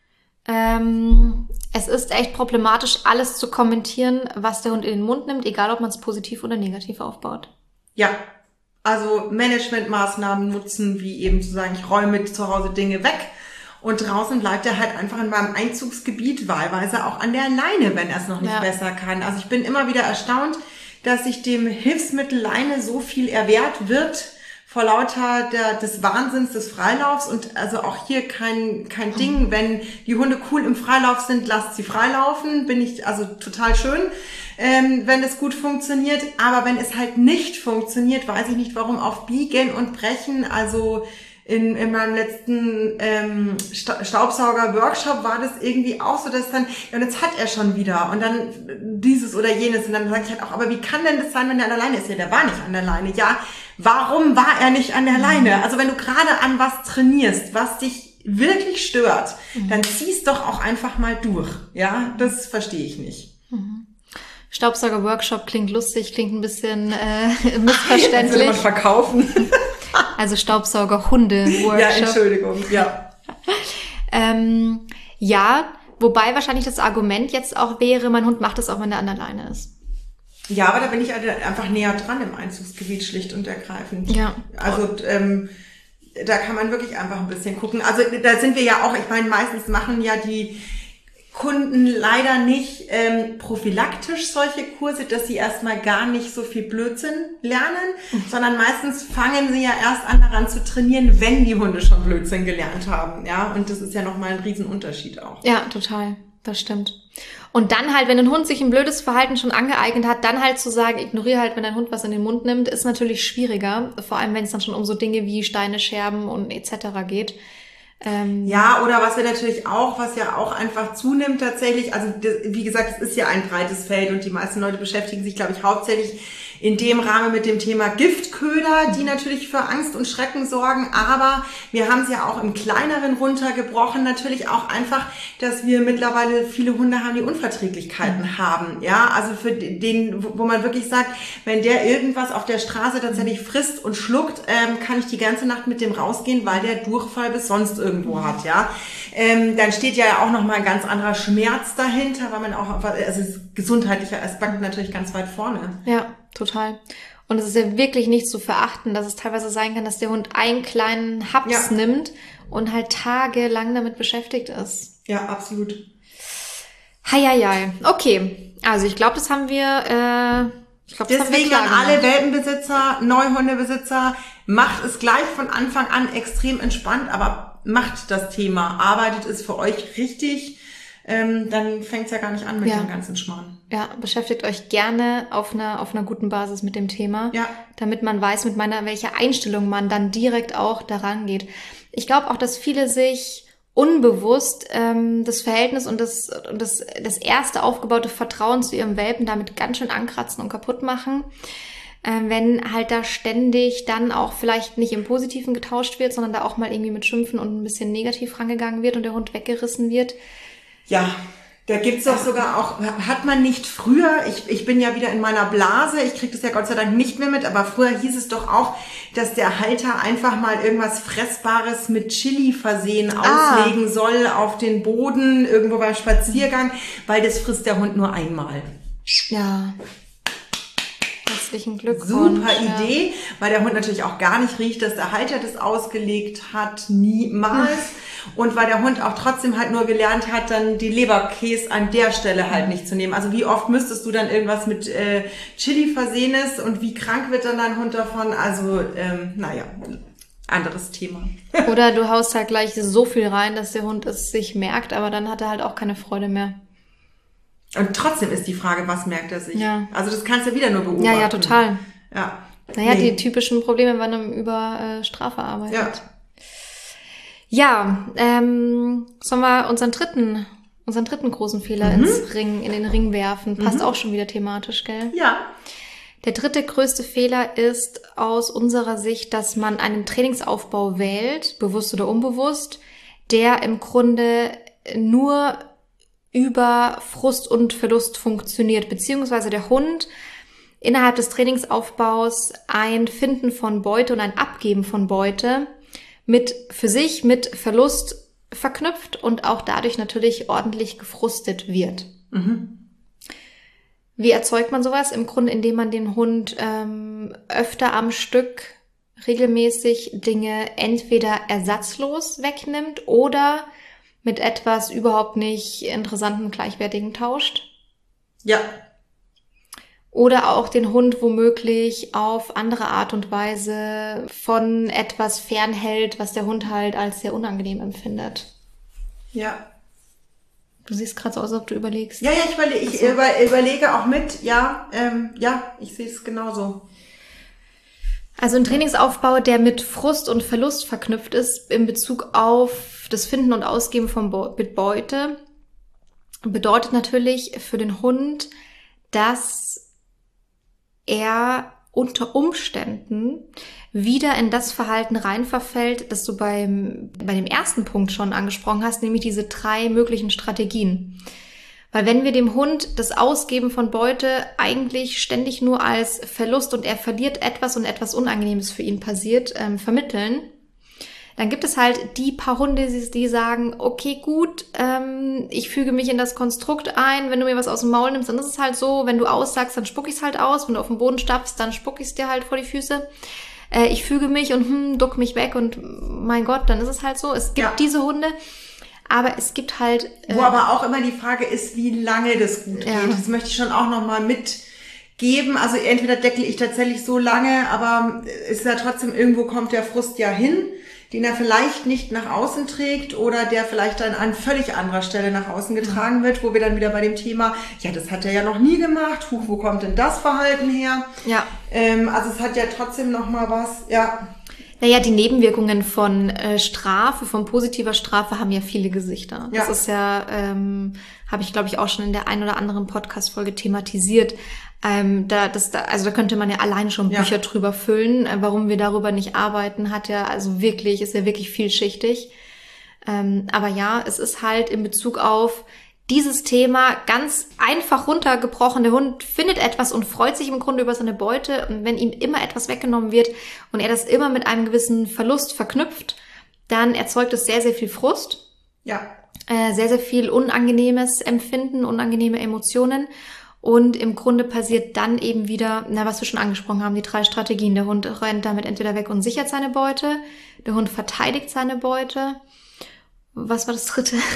Ähm, es ist echt problematisch, alles zu kommentieren, was der Hund in den Mund nimmt, egal ob man es positiv oder negativ aufbaut. Ja, also Managementmaßnahmen nutzen, wie eben zu sagen, ich räume zu Hause Dinge weg und draußen bleibt er halt einfach in meinem Einzugsgebiet, wahlweise auch an der Leine, wenn er es noch nicht ja. besser kann. Also ich bin immer wieder erstaunt, dass sich dem Hilfsmittel Leine so viel erwehrt wird, vor lauter der, des Wahnsinns des Freilaufs und also auch hier kein kein Ding, wenn die Hunde cool im Freilauf sind, lasst sie freilaufen, bin ich also total schön, ähm, wenn es gut funktioniert, aber wenn es halt nicht funktioniert, weiß ich nicht warum, auf Biegen und Brechen, also in, in meinem letzten ähm, Staubsauger-Workshop war das irgendwie auch so, dass dann, ja, und jetzt hat er schon wieder und dann dieses oder jenes und dann sage ich halt auch, aber wie kann denn das sein, wenn der an der Leine ist? Ja, der war nicht an der Leine. Ja, warum war er nicht an der Leine? Also wenn du gerade an was trainierst, was dich wirklich stört, mhm. dann zieh's doch auch einfach mal durch. Ja, das verstehe ich nicht. Mhm. Staubsauger-Workshop klingt lustig, klingt ein bisschen äh, missverständlich. Will man verkaufen. Also Staubsauger-Hunde-Workshop. Ja, Entschuldigung, ja. ähm, ja, wobei wahrscheinlich das Argument jetzt auch wäre, mein Hund macht es auch, wenn er an der Leine ist. Ja, aber da bin ich einfach näher dran im Einzugsgebiet, schlicht und ergreifend. Ja. Also ähm, da kann man wirklich einfach ein bisschen gucken. Also da sind wir ja auch, ich meine, meistens machen ja die Kunden leider nicht ähm, prophylaktisch solche Kurse, dass sie erstmal gar nicht so viel Blödsinn lernen, mhm. sondern meistens fangen sie ja erst an daran zu trainieren, wenn die Hunde schon Blödsinn gelernt haben. Ja, und das ist ja nochmal ein Riesenunterschied auch. Ja, total. Das stimmt. Und dann halt, wenn ein Hund sich ein blödes Verhalten schon angeeignet hat, dann halt zu sagen, ignoriere halt, wenn dein Hund was in den Mund nimmt, ist natürlich schwieriger. Vor allem, wenn es dann schon um so Dinge wie Steine, Scherben und et cetera geht. Ähm ja, oder was wir natürlich auch, was ja auch einfach zunimmt tatsächlich, also das, wie gesagt, es ist ja ein breites Feld und die meisten Leute beschäftigen sich, glaube ich, hauptsächlich in dem Rahmen mit dem Thema Giftköder, die natürlich für Angst und Schrecken sorgen, aber wir haben es ja auch im Kleineren runtergebrochen, natürlich auch einfach, dass wir mittlerweile viele Hunde haben, die Unverträglichkeiten mhm. haben, ja, also für den, wo man wirklich sagt, wenn der irgendwas auf der Straße tatsächlich frisst und schluckt, ähm, kann ich die ganze Nacht mit dem rausgehen, weil der Durchfall bis sonst irgendwo hat, ja, ähm, dann steht ja auch nochmal ein ganz anderer Schmerz dahinter, weil man auch, also gesundheitlicher Aspekt natürlich ganz weit vorne. Ja. Total. Und es ist ja wirklich nicht zu verachten, dass es teilweise sein kann, dass der Hund einen kleinen Haps ja. nimmt und halt tagelang damit beschäftigt ist. Ja, absolut. Heieiei. Okay, also ich glaube, das haben wir Ich glaub, deswegen an alle Welpenbesitzer, Neuhundebesitzer, macht es gleich von Anfang an extrem entspannt, aber macht das Thema, arbeitet es für euch richtig, ähm, dann fängt es ja gar nicht an mit ja. dem ganzen Schmarrn. Ja, beschäftigt euch gerne auf einer auf einer guten Basis mit dem Thema, ja. damit man weiß, mit meiner welcher Einstellung man dann direkt auch daran geht. Ich glaube auch, dass viele sich unbewusst ähm, das Verhältnis und das und das das erste aufgebaute Vertrauen zu ihrem Welpen damit ganz schön ankratzen und kaputt machen, ähm, wenn halt da ständig dann auch vielleicht nicht im Positiven getauscht wird, sondern da auch mal irgendwie mit Schimpfen und ein bisschen negativ rangegangen wird und der Hund weggerissen wird. Ja, da gibt's doch sogar auch, hat man nicht früher, ich, ich bin ja wieder in meiner Blase, ich kriege das ja Gott sei Dank nicht mehr mit, aber früher hieß es doch auch, dass der Halter einfach mal irgendwas Fressbares mit Chili versehen ah. auslegen soll auf den Boden, irgendwo beim Spaziergang, weil das frisst der Hund nur einmal. Ja. Herzlichen Glückwunsch. Super Idee, ja. Weil der Hund natürlich auch gar nicht riecht, dass der Halter das ausgelegt hat, niemals. Und weil der Hund auch trotzdem halt nur gelernt hat, dann die Leberkäse an der Stelle halt nicht zu nehmen. Also wie oft müsstest du dann irgendwas mit äh, Chili Versehenes und wie krank wird dann dein Hund davon? Also, ähm, naja, anderes Thema. Oder du haust halt gleich so viel rein, dass der Hund es sich merkt, aber dann hat er halt auch keine Freude mehr. Und trotzdem ist die Frage, was merkt er sich? Ja. Also das kannst du wieder nur beobachten. Ja, ja, total. Ja. Naja, nee. Die typischen Probleme, wenn man über äh, Strafe arbeitet. Ja. Ja, ähm, sollen wir unseren dritten, unseren dritten großen Fehler mhm. ins Ring, in den Ring werfen? Passt mhm. auch schon wieder thematisch, gell? Ja. Der dritte größte Fehler ist aus unserer Sicht, dass man einen Trainingsaufbau wählt, bewusst oder unbewusst, der im Grunde nur über Frust und Verlust funktioniert, beziehungsweise der Hund innerhalb des Trainingsaufbaus ein Finden von Beute und ein Abgeben von Beute mit für sich mit Verlust verknüpft und auch dadurch natürlich ordentlich gefrustet wird. Mhm. Wie erzeugt man sowas? Im Grunde, indem man den Hund ähm, öfter am Stück regelmäßig Dinge entweder ersatzlos wegnimmt oder mit etwas überhaupt nicht interessanten, gleichwertigen tauscht. Ja. Oder auch den Hund womöglich auf andere Art und Weise von etwas fernhält, was der Hund halt als sehr unangenehm empfindet. Ja. Du siehst gerade so aus, als ob du überlegst. Ja, ja, ich, überle- ich so. über- überlege auch mit. Ja, ähm, ja, ich sehe es genauso. Also ein Trainingsaufbau, der mit Frust und Verlust verknüpft ist in Bezug auf das Finden und Ausgeben von Beute, bedeutet natürlich für den Hund, dass er unter Umständen wieder in das Verhalten reinverfällt, das du beim, bei dem ersten Punkt schon angesprochen hast, nämlich diese drei möglichen Strategien. Weil wenn wir dem Hund das Ausgeben von Beute eigentlich ständig nur als Verlust und er verliert etwas und etwas Unangenehmes für ihn passiert, ähm, vermitteln, dann gibt es halt die paar Hunde, die sagen, okay, gut, ähm, ich füge mich in das Konstrukt ein, wenn du mir was aus dem Maul nimmst, dann ist es halt so, wenn du aussagst, dann spuck ich's halt aus, wenn du auf den Boden stapfst, dann spuck ich's dir halt vor die Füße. Äh, ich füge mich und hm, duck mich weg und mein Gott, dann ist es halt so. Es gibt ja. diese Hunde, aber es gibt halt... Äh, Wo aber auch immer die Frage ist, wie lange das gut ja. geht. Das möchte ich schon auch nochmal mitgeben. Also entweder deckel ich tatsächlich so lange, aber ist ja trotzdem, irgendwo kommt der Frust ja hin, den er vielleicht nicht nach außen trägt oder der vielleicht dann an völlig anderer Stelle nach außen getragen wird, wo wir dann wieder bei dem Thema, ja, das hat er ja noch nie gemacht, huch, wo kommt denn das Verhalten her? Ja. Ähm, also es hat ja trotzdem noch mal was, ja. Naja, die Nebenwirkungen von äh, Strafe, von positiver Strafe haben ja viele Gesichter. Das ja. ist ja, ähm, habe ich glaube ich auch schon in der ein oder anderen Podcast-Folge thematisiert. Ähm, da, das, da, also da könnte man ja alleine schon Bücher ja. drüber füllen. Äh, warum wir darüber nicht arbeiten, hat ja also wirklich, ist ja wirklich vielschichtig. Ähm, aber ja, es ist halt in Bezug auf dieses Thema ganz einfach runtergebrochen. Der Hund findet etwas und freut sich im Grunde über seine Beute. Und wenn ihm immer etwas weggenommen wird und er das immer mit einem gewissen Verlust verknüpft, dann erzeugt es sehr, sehr viel Frust. Ja. Äh, sehr, sehr viel unangenehmes Empfinden, unangenehme Emotionen. Und im Grunde passiert dann eben wieder, na, was wir schon angesprochen haben, die drei Strategien. Der Hund rennt damit entweder weg und sichert seine Beute. Der Hund verteidigt seine Beute. Was war das dritte?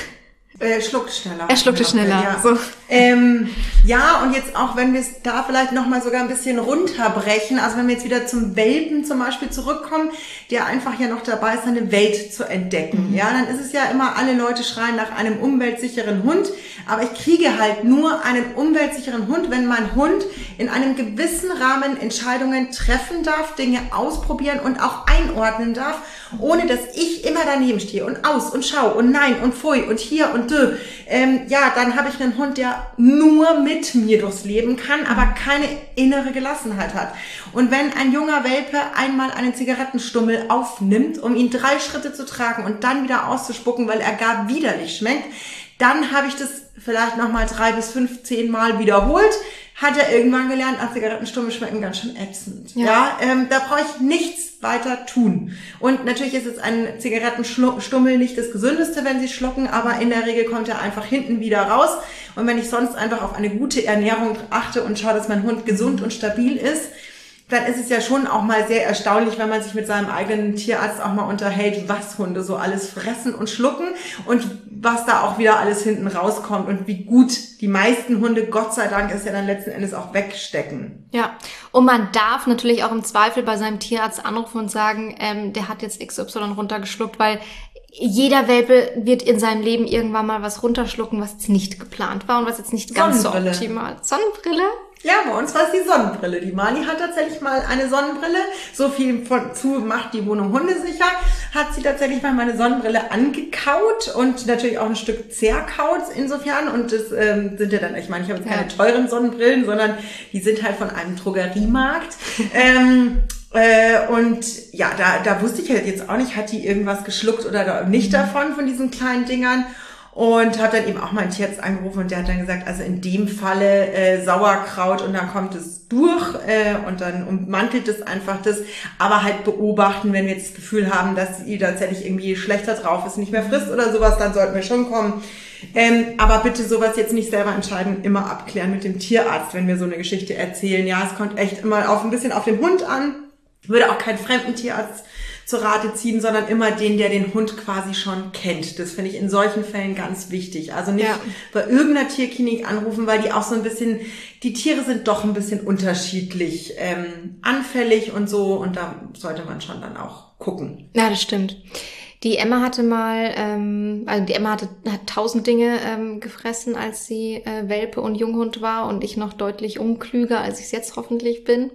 Äh, schluckt schneller. Er schluckte schneller. Ja. So. Ähm, ja, und jetzt auch, wenn wir es da vielleicht nochmal sogar ein bisschen runterbrechen, also wenn wir jetzt wieder zum Welpen zum Beispiel zurückkommen, der einfach ja noch dabei ist, seine Welt zu entdecken. Mhm. Ja, dann ist es ja immer, alle Leute schreien nach einem umweltsicheren Hund, aber ich kriege halt nur einen umweltsicheren Hund, wenn mein Hund in einem gewissen Rahmen Entscheidungen treffen darf, Dinge ausprobieren und auch einordnen darf, ohne dass ich immer daneben stehe und aus und schau und nein und pfui und hier und dö. Ähm, ja, dann habe ich einen Hund, der nur mit mir durchs Leben kann, aber keine innere Gelassenheit hat. Und wenn ein junger Welpe einmal einen Zigarettenstummel aufnimmt, um ihn drei Schritte zu tragen und dann wieder auszuspucken, weil er gar widerlich schmeckt, dann habe ich das vielleicht nochmal drei bis fünfzehn Mal wiederholt, hat er irgendwann gelernt, ah, Zigarettenstummel schmecken ganz schön ätzend. Ja, ja ähm, da brauche ich nichts weiter tun. Und natürlich ist jetzt ein Zigarettenstummel nicht das Gesündeste, wenn Sie schlucken, aber in der Regel kommt er einfach hinten wieder raus. Und wenn ich sonst einfach auf eine gute Ernährung achte und schaue, dass mein Hund gesund und stabil ist, dann ist es ja schon auch mal sehr erstaunlich, wenn man sich mit seinem eigenen Tierarzt auch mal unterhält, was Hunde so alles fressen und schlucken und was da auch wieder alles hinten rauskommt und wie gut die meisten Hunde, Gott sei Dank, ist ja dann letzten Endes auch wegstecken. Ja, und man darf natürlich auch im Zweifel bei seinem Tierarzt anrufen und sagen, ähm, der hat jetzt X Y runtergeschluckt, weil jeder Welpe wird in seinem Leben irgendwann mal was runterschlucken, was jetzt nicht geplant war und was jetzt nicht ganz so optimal. Sonnenbrille? Ja, bei uns war es die Sonnenbrille. Die Mali hat tatsächlich mal eine Sonnenbrille. So viel von zu macht die Wohnung hundesicher. Hat sie tatsächlich mal meine Sonnenbrille angekaut und natürlich auch ein Stück zerkaut insofern. Und das ähm, sind ja dann, ich meine, ich habe jetzt keine ja. teuren Sonnenbrillen, sondern die sind halt von einem Drogeriemarkt. ähm, äh, und ja, da, da wusste ich halt jetzt auch nicht, hat die irgendwas geschluckt oder nicht davon, von diesen kleinen Dingern. Und habe dann eben auch meinen Tierarzt angerufen und der hat dann gesagt, also in dem Falle äh, Sauerkraut und dann kommt es durch äh, und dann ummantelt es einfach das, aber halt beobachten, wenn wir jetzt das Gefühl haben, dass sie tatsächlich irgendwie schlechter drauf ist, nicht mehr frisst oder sowas, dann sollten wir schon kommen. Ähm, aber bitte sowas jetzt nicht selber entscheiden, immer abklären mit dem Tierarzt, wenn wir so eine Geschichte erzählen. Ja, es kommt echt immer auf ein bisschen auf den Hund an. Ich würde auch keinen fremden Tierarzt zur Rate ziehen, sondern immer den, der den Hund quasi schon kennt. Das finde ich in solchen Fällen ganz wichtig. Also nicht ja. bei irgendeiner Tierklinik anrufen, weil die auch so ein bisschen, die Tiere sind doch ein bisschen unterschiedlich ähm, anfällig und so und da sollte man schon dann auch gucken. Ja, das stimmt. Die Emma hatte mal, ähm, also die Emma hatte, hat tausend Dinge ähm, gefressen, als sie äh, Welpe und Junghund war und ich noch deutlich unklüger, als ich es jetzt hoffentlich bin.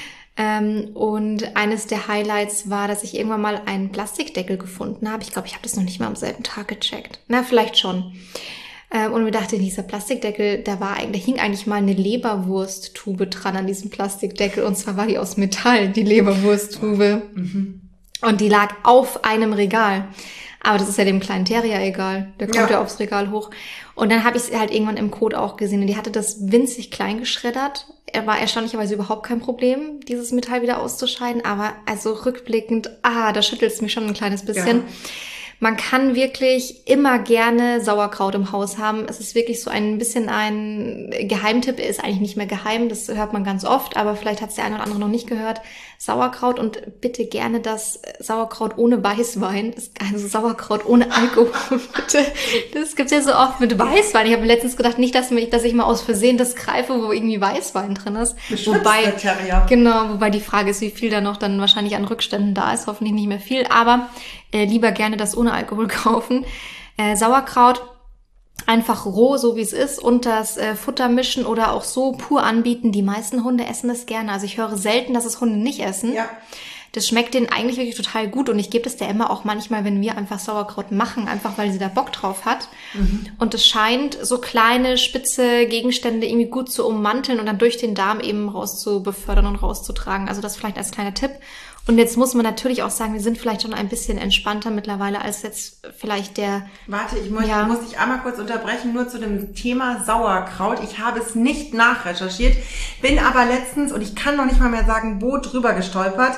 Ähm, und eines der Highlights war, dass ich irgendwann mal einen Plastikdeckel gefunden habe. Ich glaube, ich habe das noch nicht mal am selben Tag gecheckt. Na, vielleicht schon. Ähm, und mir dachte, dieser Plastikdeckel, da war eigentlich, da hing eigentlich mal eine Leberwursttube dran an diesem Plastikdeckel. Und zwar war die aus Metall, die Leberwursttube. Mhm. Und die lag auf einem Regal. Aber das ist ja dem kleinen Terrier egal. Der kommt ja, ja aufs Regal hoch. Und dann habe ich es halt irgendwann im Code auch gesehen. Und die hatte das winzig klein geschreddert. Er war erstaunlicherweise überhaupt kein Problem, dieses Metall wieder auszuscheiden. Aber also rückblickend, ah, da schüttelt es mich schon ein kleines bisschen. Ja. Man kann wirklich immer gerne Sauerkraut im Haus haben. Es ist wirklich so ein bisschen ein Geheimtipp. Er ist eigentlich nicht mehr geheim, das hört man ganz oft, aber vielleicht hat es der eine oder andere noch nicht gehört. Sauerkraut und bitte gerne das Sauerkraut ohne Weißwein. Also Sauerkraut ohne Alkohol, bitte. Das gibt's ja so oft mit Weißwein. Ich habe mir letztens gedacht, nicht, dass ich, dass ich mal aus Versehen das greife, wo irgendwie Weißwein drin ist. Wobei, genau, wobei die Frage ist, wie viel da noch dann wahrscheinlich an Rückständen da ist. Hoffentlich nicht mehr viel, aber äh, lieber gerne das ohne Alkohol kaufen. Äh, Sauerkraut einfach roh, so wie es ist, und das äh, Futter mischen oder auch so pur anbieten. Die meisten Hunde essen das gerne. Also ich höre selten, dass es Hunde nicht essen. Ja. Das schmeckt denen eigentlich wirklich total gut und ich gebe es der Emma auch manchmal, wenn wir einfach Sauerkraut machen, einfach weil sie da Bock drauf hat. Mhm. Und es scheint so kleine, spitze Gegenstände irgendwie gut zu ummanteln und dann durch den Darm eben raus zu befördern und rauszutragen. Also das vielleicht als kleiner Tipp. Und jetzt muss man natürlich auch sagen, wir sind vielleicht schon ein bisschen entspannter mittlerweile als jetzt vielleicht der... Warte, ich muss, ja. muss dich einmal kurz unterbrechen, nur zu dem Thema Sauerkraut. Ich habe es nicht nachrecherchiert, bin aber letztens, und ich kann noch nicht mal mehr sagen, wo drüber gestolpert,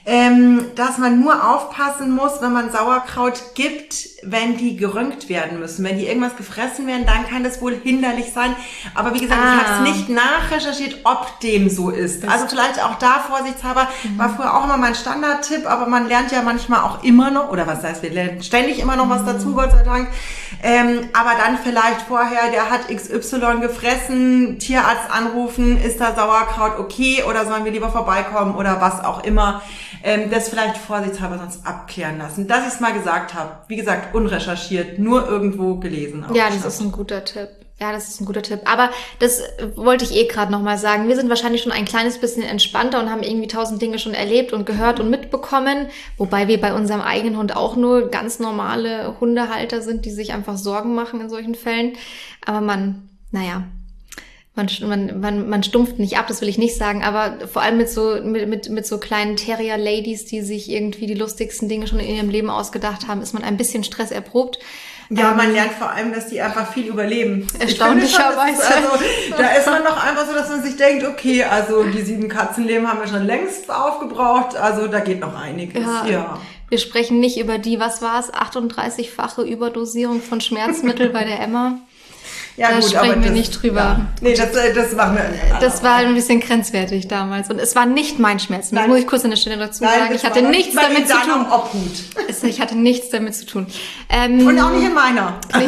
ähm, dass man nur aufpassen muss, wenn man Sauerkraut gibt, wenn die geröntgt werden müssen. Wenn die irgendwas gefressen werden, dann kann das wohl hinderlich sein. Aber wie gesagt, ah. ich habe es nicht nachrecherchiert, ob dem so ist. Das also vielleicht auch da vorsichtshalber, mhm. war früher auch immer mein Standardtipp, aber man lernt ja manchmal auch immer noch, oder was heißt, wir lernen ständig immer noch was mhm. dazu, Gott sei Dank. Ähm, aber dann vielleicht vorher, der hat X Y gefressen, Tierarzt anrufen, ist da Sauerkraut okay oder sollen wir lieber vorbeikommen oder was auch immer. Ähm, das vielleicht vorsichtshalber sonst abklären lassen. Dass ich es mal gesagt habe. Wie gesagt, unrecherchiert, nur irgendwo gelesen. Ja, das ist ein guter Tipp. Ja, das ist ein guter Tipp. Aber das wollte ich eh gerade nochmal sagen. Wir sind wahrscheinlich schon ein kleines bisschen entspannter und haben irgendwie tausend Dinge schon erlebt und gehört und mitbekommen. Wobei wir bei unserem eigenen Hund auch nur ganz normale Hundehalter sind, die sich einfach Sorgen machen in solchen Fällen. Aber man, naja... Man, man, man, man stumpft nicht ab, das will ich nicht sagen, aber vor allem mit so, mit, mit, mit so kleinen Terrier-Ladies, die sich irgendwie die lustigsten Dinge schon in ihrem Leben ausgedacht haben, ist man ein bisschen stresserprobt. Ja, ähm, man lernt vor allem, dass die einfach viel überleben. Erstaunlicherweise. Also, da ist man doch einfach so, dass man sich denkt, okay, also die sieben Katzenleben haben wir schon längst aufgebraucht, also da geht noch einiges. Ja. ja. Wir sprechen nicht über die, was war es, achtunddreißigfache Überdosierung von Schmerzmittel bei der Emma. Ja, da gut, sprechen aber wir das, nicht drüber. Ja. Nee, das, das machen wir. Das war ein bisschen grenzwertig damals. Und es war nicht mein Schmerzen. Das muss ich kurz an der Stelle dazu Nein, sagen. Ich hatte nichts damit zu tun. Obhut. Ich hatte nichts damit zu tun. Ähm, Und auch nicht in meiner. Nee.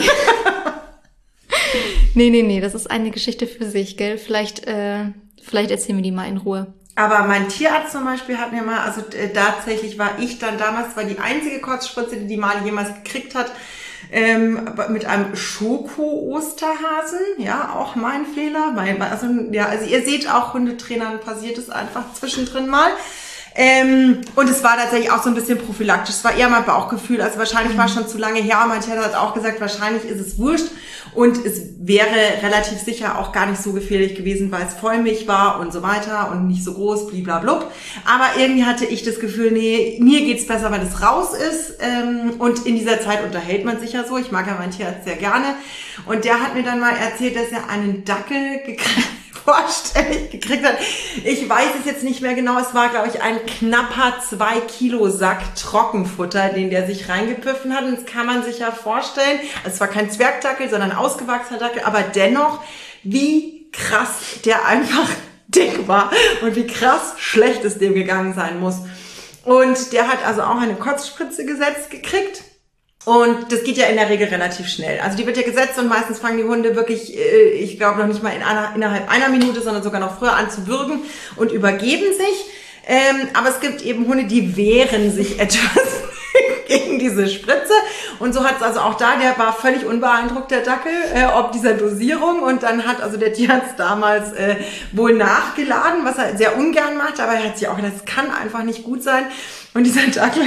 nee, nee, nee. Das ist eine Geschichte für sich, gell? Vielleicht, äh, vielleicht erzählen wir die mal in Ruhe. Aber mein Tierarzt zum Beispiel hat mir mal, also äh, tatsächlich war ich dann damals, war die einzige Kotzspritze, die die Mali jemals gekriegt hat, Ähm, mit einem Schoko-Osterhasen, ja, auch mein Fehler. Mein, also, ja, also ihr seht auch, Hundetrainern passiert es einfach zwischendrin mal. Ähm, und es war tatsächlich auch so ein bisschen prophylaktisch. Es war eher mein Bauchgefühl. Also wahrscheinlich war es schon zu lange her. Mein Tierarzt hat auch gesagt, wahrscheinlich ist es wurscht. Und es wäre relativ sicher auch gar nicht so gefährlich gewesen, weil es Vollmilch war und so weiter und nicht so groß, bliblablub. Aber irgendwie hatte ich das Gefühl, nee, mir geht's besser, weil es raus ist. Ähm, und in dieser Zeit unterhält man sich ja so. Ich mag ja meinen Tierarzt sehr gerne. Und der hat mir dann mal erzählt, dass er einen Dackel gekriegt vorstellig gekriegt hat. Ich weiß es jetzt nicht mehr genau. Es war, glaube ich, ein knapper zwei Kilo Sack Trockenfutter, den der sich reingepfiffen hat. Und das kann man sich ja vorstellen. Also es war kein Zwergdackel, sondern ein ausgewachsener Dackel. Aber dennoch, wie krass der einfach dick war und wie krass schlecht es dem gegangen sein muss. Und der hat also auch eine Kotzspritze gesetzt gekriegt. Und das geht ja in der Regel relativ schnell. Also die wird ja gesetzt und meistens fangen die Hunde wirklich, ich glaube noch nicht mal in einer, innerhalb einer Minute, sondern sogar noch früher an zu würgen und übergeben sich. Ähm, aber es gibt eben Hunde, die wehren sich etwas gegen diese Spritze. Und so hat es also auch da, der war völlig unbeeindruckt, der Dackel, äh, ob dieser Dosierung. Und dann hat also der Tierarzt damals äh, wohl nachgeladen, was er sehr ungern macht. Aber er hat sich auch gedacht, das kann einfach nicht gut sein. Und dieser Dackel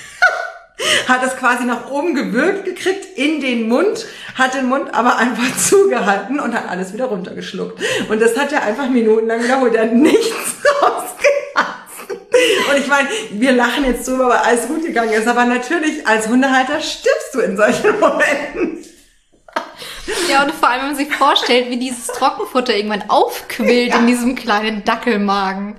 hat es quasi nach oben gewürgt gekriegt in den Mund, hat den Mund aber einfach zugehalten und hat alles wieder runtergeschluckt. Und das hat er einfach minutenlang wiederholt. Er hat nichts rausgelassen. Und ich meine, wir lachen jetzt drüber, weil alles gut gegangen ist. Aber natürlich, als Hundehalter stirbst du in solchen Momenten. Ja, und vor allem, wenn man sich vorstellt, wie dieses Trockenfutter irgendwann aufquillt ja. in diesem kleinen Dackelmagen.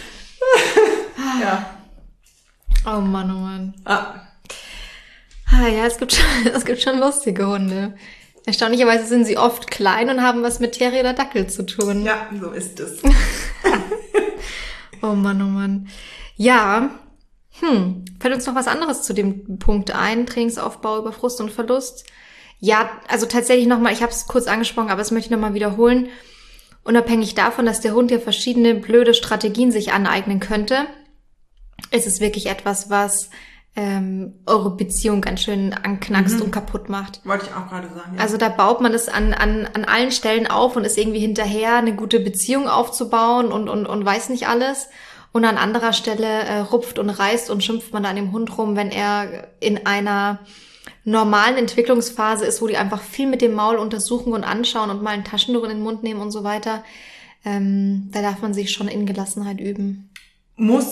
Ja. Oh Mann, oh Mann. Ah. Ah, ja, es gibt schon, es gibt schon lustige Hunde. Erstaunlicherweise sind sie oft klein und haben was mit Terrier oder Dackel zu tun. Ja, so ist es. Oh Mann, oh Mann. Ja, hm, fällt uns noch was anderes zu dem Punkt ein, Trainingsaufbau über Frust und Verlust? Ja, also tatsächlich nochmal, ich habe es kurz angesprochen, aber das möchte ich nochmal wiederholen. Unabhängig davon, dass der Hund ja verschiedene blöde Strategien sich aneignen könnte, ist es wirklich etwas, was ähm, eure Beziehung ganz schön anknackst mhm. und kaputt macht. Wollte ich auch gerade sagen. Ja. Also da baut man es an, an, an allen Stellen auf und ist irgendwie hinterher, eine gute Beziehung aufzubauen und, und, und weiß nicht alles. Und an anderer Stelle äh, rupft und reißt und schimpft man da an dem Hund rum, wenn er in einer normalen Entwicklungsphase ist, wo die einfach viel mit dem Maul untersuchen und anschauen und mal ein Taschentuch in den Mund nehmen und so weiter. Ähm, da darf man sich schon in Gelassenheit üben. Muss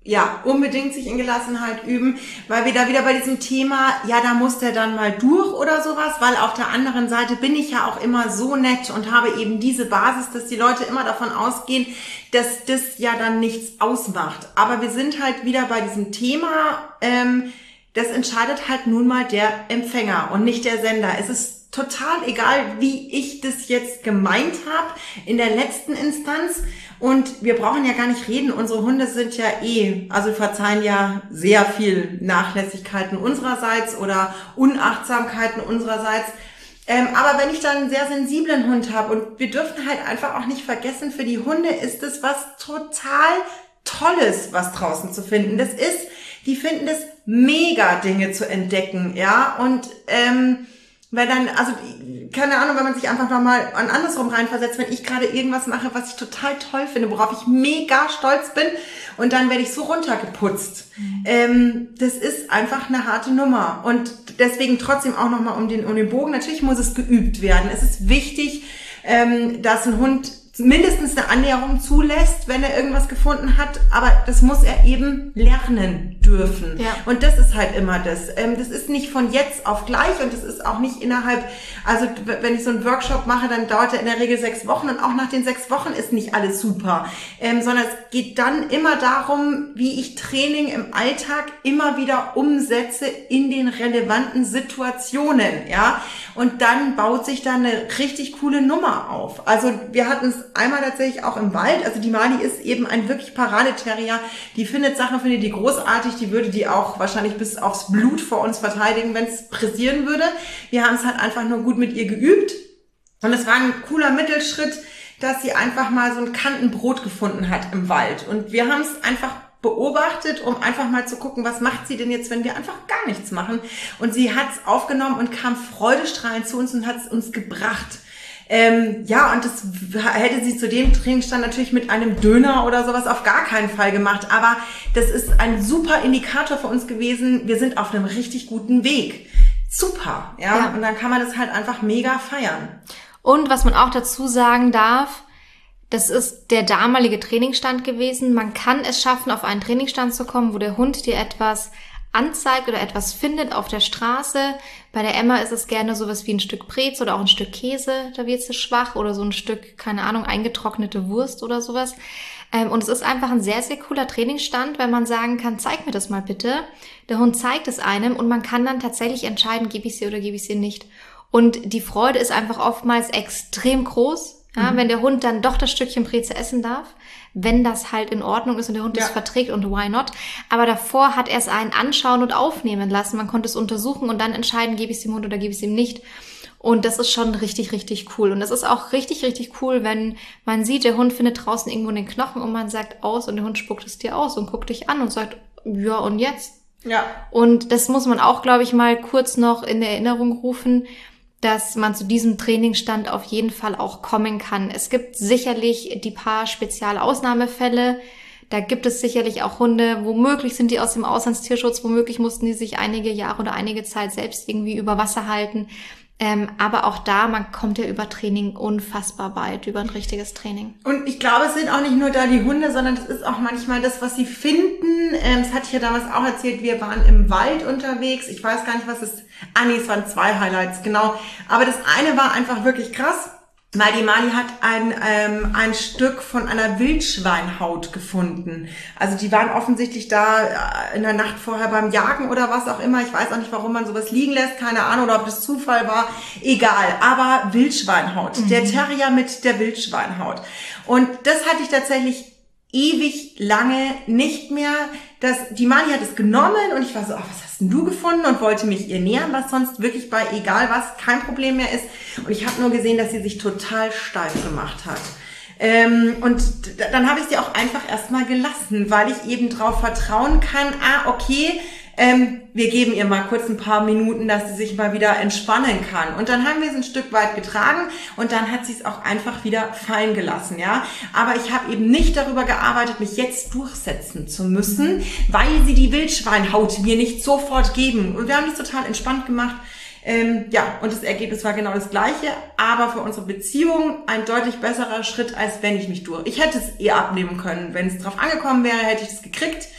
ja, unbedingt sich in Gelassenheit üben, weil wir da wieder bei diesem Thema, ja, da muss der dann mal durch oder sowas, weil auf der anderen Seite bin ich ja auch immer so nett und habe eben diese Basis, dass die Leute immer davon ausgehen, dass das ja dann nichts ausmacht. Aber wir sind halt wieder bei diesem Thema, ähm, das entscheidet halt nun mal der Empfänger und nicht der Sender. Es ist total egal, wie ich das jetzt gemeint habe in der letzten Instanz. Und wir brauchen ja gar nicht reden. Unsere Hunde sind ja eh, also verzeihen ja sehr viel Nachlässigkeiten unsererseits oder Unachtsamkeiten unsererseits. Ähm, aber wenn ich dann einen sehr sensiblen Hund habe und wir dürfen halt einfach auch nicht vergessen, für die Hunde ist es was total Tolles, was draußen zu finden. Das ist, die finden das mega, Dinge zu entdecken, ja, und ähm, weil dann, also, keine Ahnung, wenn man sich einfach nochmal an andersrum reinversetzt, wenn ich gerade irgendwas mache, was ich total toll finde, worauf ich mega stolz bin, und dann werde ich so runtergeputzt. Mhm. Ähm, das ist einfach eine harte Nummer. Und deswegen trotzdem auch nochmal um den, um den Bogen. Natürlich muss es geübt werden. Es ist wichtig, ähm, dass ein Hund mindestens eine Annäherung zulässt, wenn er irgendwas gefunden hat, aber das muss er eben lernen dürfen. Ja. Und das ist halt immer das. Ähm, das ist nicht von jetzt auf gleich und das ist auch nicht innerhalb, also wenn ich so einen Workshop mache, dann dauert er in der Regel sechs Wochen und auch nach den sechs Wochen ist nicht alles super, ähm, sondern es geht dann immer darum, wie ich Training im Alltag immer wieder umsetze in den relevanten Situationen, ja, und dann baut sich da eine richtig coole Nummer auf. Also wir hatten es einmal tatsächlich auch im Wald, also die Mali ist eben ein wirklich Paradeterrier, die findet Sachen, findet die großartig, die würde die auch wahrscheinlich bis aufs Blut vor uns verteidigen, wenn es pressieren würde. Wir haben es halt einfach nur gut mit ihr geübt und es war ein cooler Mittelschritt, dass sie einfach mal so ein Kantenbrot gefunden hat im Wald und wir haben es einfach beobachtet, um einfach mal zu gucken, was macht sie denn jetzt, wenn wir einfach gar nichts machen, und sie hat es aufgenommen und kam freudestrahlend zu uns und hat es uns gebracht. Ähm, ja, und das hätte sie zu dem Trainingsstand natürlich mit einem Döner oder sowas auf gar keinen Fall gemacht. Aber das ist ein super Indikator für uns gewesen. Wir sind auf einem richtig guten Weg. Super, ja. ja. Und dann kann man das halt einfach mega feiern. Und was man auch dazu sagen darf, das ist der damalige Trainingsstand gewesen. Man kann es schaffen, auf einen Trainingsstand zu kommen, wo der Hund dir etwas anzeigt oder etwas findet auf der Straße. Bei der Emma ist es gerne sowas wie ein Stück Brez oder auch ein Stück Käse, da wird sie schwach, oder so ein Stück, keine Ahnung, eingetrocknete Wurst oder sowas. Und es ist einfach ein sehr, sehr cooler Trainingsstand, weil man sagen kann, zeig mir das mal bitte. Der Hund zeigt es einem und man kann dann tatsächlich entscheiden, gebe ich sie oder gebe ich sie nicht. Und die Freude ist einfach oftmals extrem groß, ja, mhm. wenn der Hund dann doch das Stückchen Breze essen darf, wenn das halt in Ordnung ist und der Hund es ja. verträgt, und why not. Aber davor hat er es einen anschauen und aufnehmen lassen. Man konnte es untersuchen und dann entscheiden, gebe ich es dem Hund oder gebe ich es ihm nicht. Und das ist schon richtig, richtig cool. Und das ist auch richtig, richtig cool, wenn man sieht, der Hund findet draußen irgendwo den Knochen und man sagt aus und der Hund spuckt es dir aus und guckt dich an und sagt, ja, und jetzt? Ja. Und das muss man auch, glaube ich, mal kurz noch in Erinnerung rufen, dass man zu diesem Trainingsstand auf jeden Fall auch kommen kann. Es gibt sicherlich die paar Spezialausnahmefälle. Da gibt es sicherlich auch Hunde, womöglich sind die aus dem Auslandstierschutz, womöglich mussten die sich einige Jahre oder einige Zeit selbst irgendwie über Wasser halten. Ähm, aber auch da, man kommt ja über Training unfassbar weit, über ein richtiges Training. Und ich glaube, es sind auch nicht nur da die Hunde, sondern es ist auch manchmal das, was sie finden. Ähm, das hatte ich ja damals auch erzählt, wir waren im Wald unterwegs. Ich weiß gar nicht, was es... Ah nee, es waren zwei Highlights, genau. Aber das eine war einfach wirklich krass, weil die Mali hat ein ähm, ein Stück von einer Wildschweinhaut gefunden. Also die waren offensichtlich da in der Nacht vorher beim Jagen oder was auch immer. Ich weiß auch nicht, warum man sowas liegen lässt, keine Ahnung, oder ob das Zufall war. Egal, aber Wildschweinhaut. Mhm. Der Terrier mit der Wildschweinhaut. Und das hatte ich tatsächlich ewig lange nicht mehr. Das, die Mali hat es genommen und ich war so, ach, was hast denn du gefunden, und wollte mich ihr nähern, was sonst wirklich bei egal was kein Problem mehr ist. Und ich habe nur gesehen, dass sie sich total steif gemacht hat. Ähm, und dann habe ich sie auch einfach erstmal gelassen, weil ich eben drauf vertrauen kann, ah, okay, ähm, wir geben ihr mal kurz ein paar Minuten, dass sie sich mal wieder entspannen kann. Und dann haben wir sie ein Stück weit getragen und dann hat sie es auch einfach wieder fallen gelassen, ja. Aber ich habe eben nicht darüber gearbeitet, mich jetzt durchsetzen zu müssen, weil sie die Wildschweinhaut mir nicht sofort geben. Und wir haben das total entspannt gemacht. Ähm, ja, und das Ergebnis war genau das gleiche, aber für unsere Beziehung ein deutlich besserer Schritt, als wenn ich mich durch. Ich hätte es eh abnehmen können. Wenn es drauf angekommen wäre, hätte ich es gekriegt.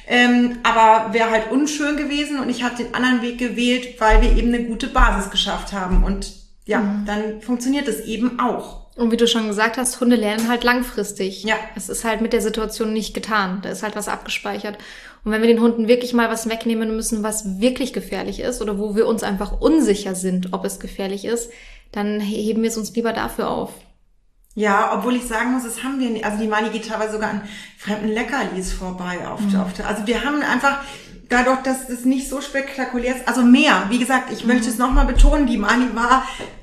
Ähm, aber wäre halt unschön gewesen und ich habe den anderen Weg gewählt, weil wir eben eine gute Basis geschafft haben. Und ja, mhm. dann funktioniert es eben auch. Und wie du schon gesagt hast, Hunde lernen halt langfristig. Ja. Es ist halt mit der Situation nicht getan. Da ist halt was abgespeichert. Und wenn wir den Hunden wirklich mal was wegnehmen müssen, was wirklich gefährlich ist oder wo wir uns einfach unsicher sind, ob es gefährlich ist, dann heben wir es uns lieber dafür auf. Ja, obwohl ich sagen muss, das haben wir nicht. Also die Mani geht teilweise sogar an fremden Leckerlis vorbei. Auf, mhm. auf der, also wir haben einfach, dadurch, dass das nicht so spektakulär ist, also mehr. Wie gesagt, ich mhm. möchte es nochmal betonen, die Mani war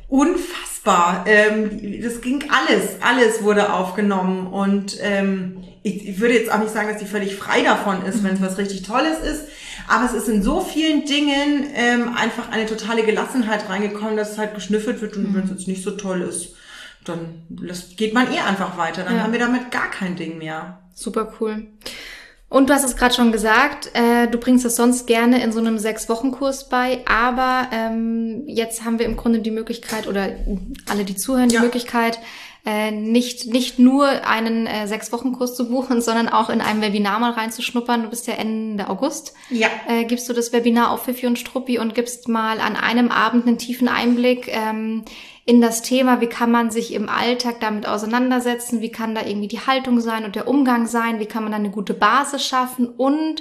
unfassbar. Ähm, das ging alles, alles wurde aufgenommen und ähm, ich, ich würde jetzt auch nicht sagen, dass die völlig frei davon ist, wenn es was richtig Tolles ist, aber es ist in so vielen Dingen ähm, einfach eine totale Gelassenheit reingekommen, dass es halt geschnüffelt wird und mhm. wenn es jetzt nicht so toll ist, dann geht man eh einfach weiter. Dann ja. haben wir damit gar kein Ding mehr. Super cool. Und du hast es gerade schon gesagt, äh, du bringst das sonst gerne in so einem Sechs-Wochen-Kurs bei, aber ähm, jetzt haben wir im Grunde die Möglichkeit, oder alle, die zuhören, die ja. Möglichkeit, äh, nicht nicht nur einen äh, Sechs-Wochen-Kurs zu buchen, sondern auch in einem Webinar mal reinzuschnuppern. Du bist ja Ende August. Ja. Äh, gibst du das Webinar auf Fifi und Struppi und gibst mal an einem Abend einen tiefen Einblick ähm, in das Thema, wie kann man sich im Alltag damit auseinandersetzen, wie kann da irgendwie die Haltung sein und der Umgang sein, wie kann man da eine gute Basis schaffen und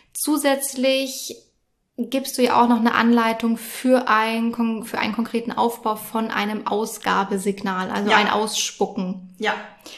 zusätzlich gibst du ja auch noch eine Anleitung für, ein, für einen konkreten Aufbau von einem Ausgabesignal, also ja. ein Ausspucken. Ja.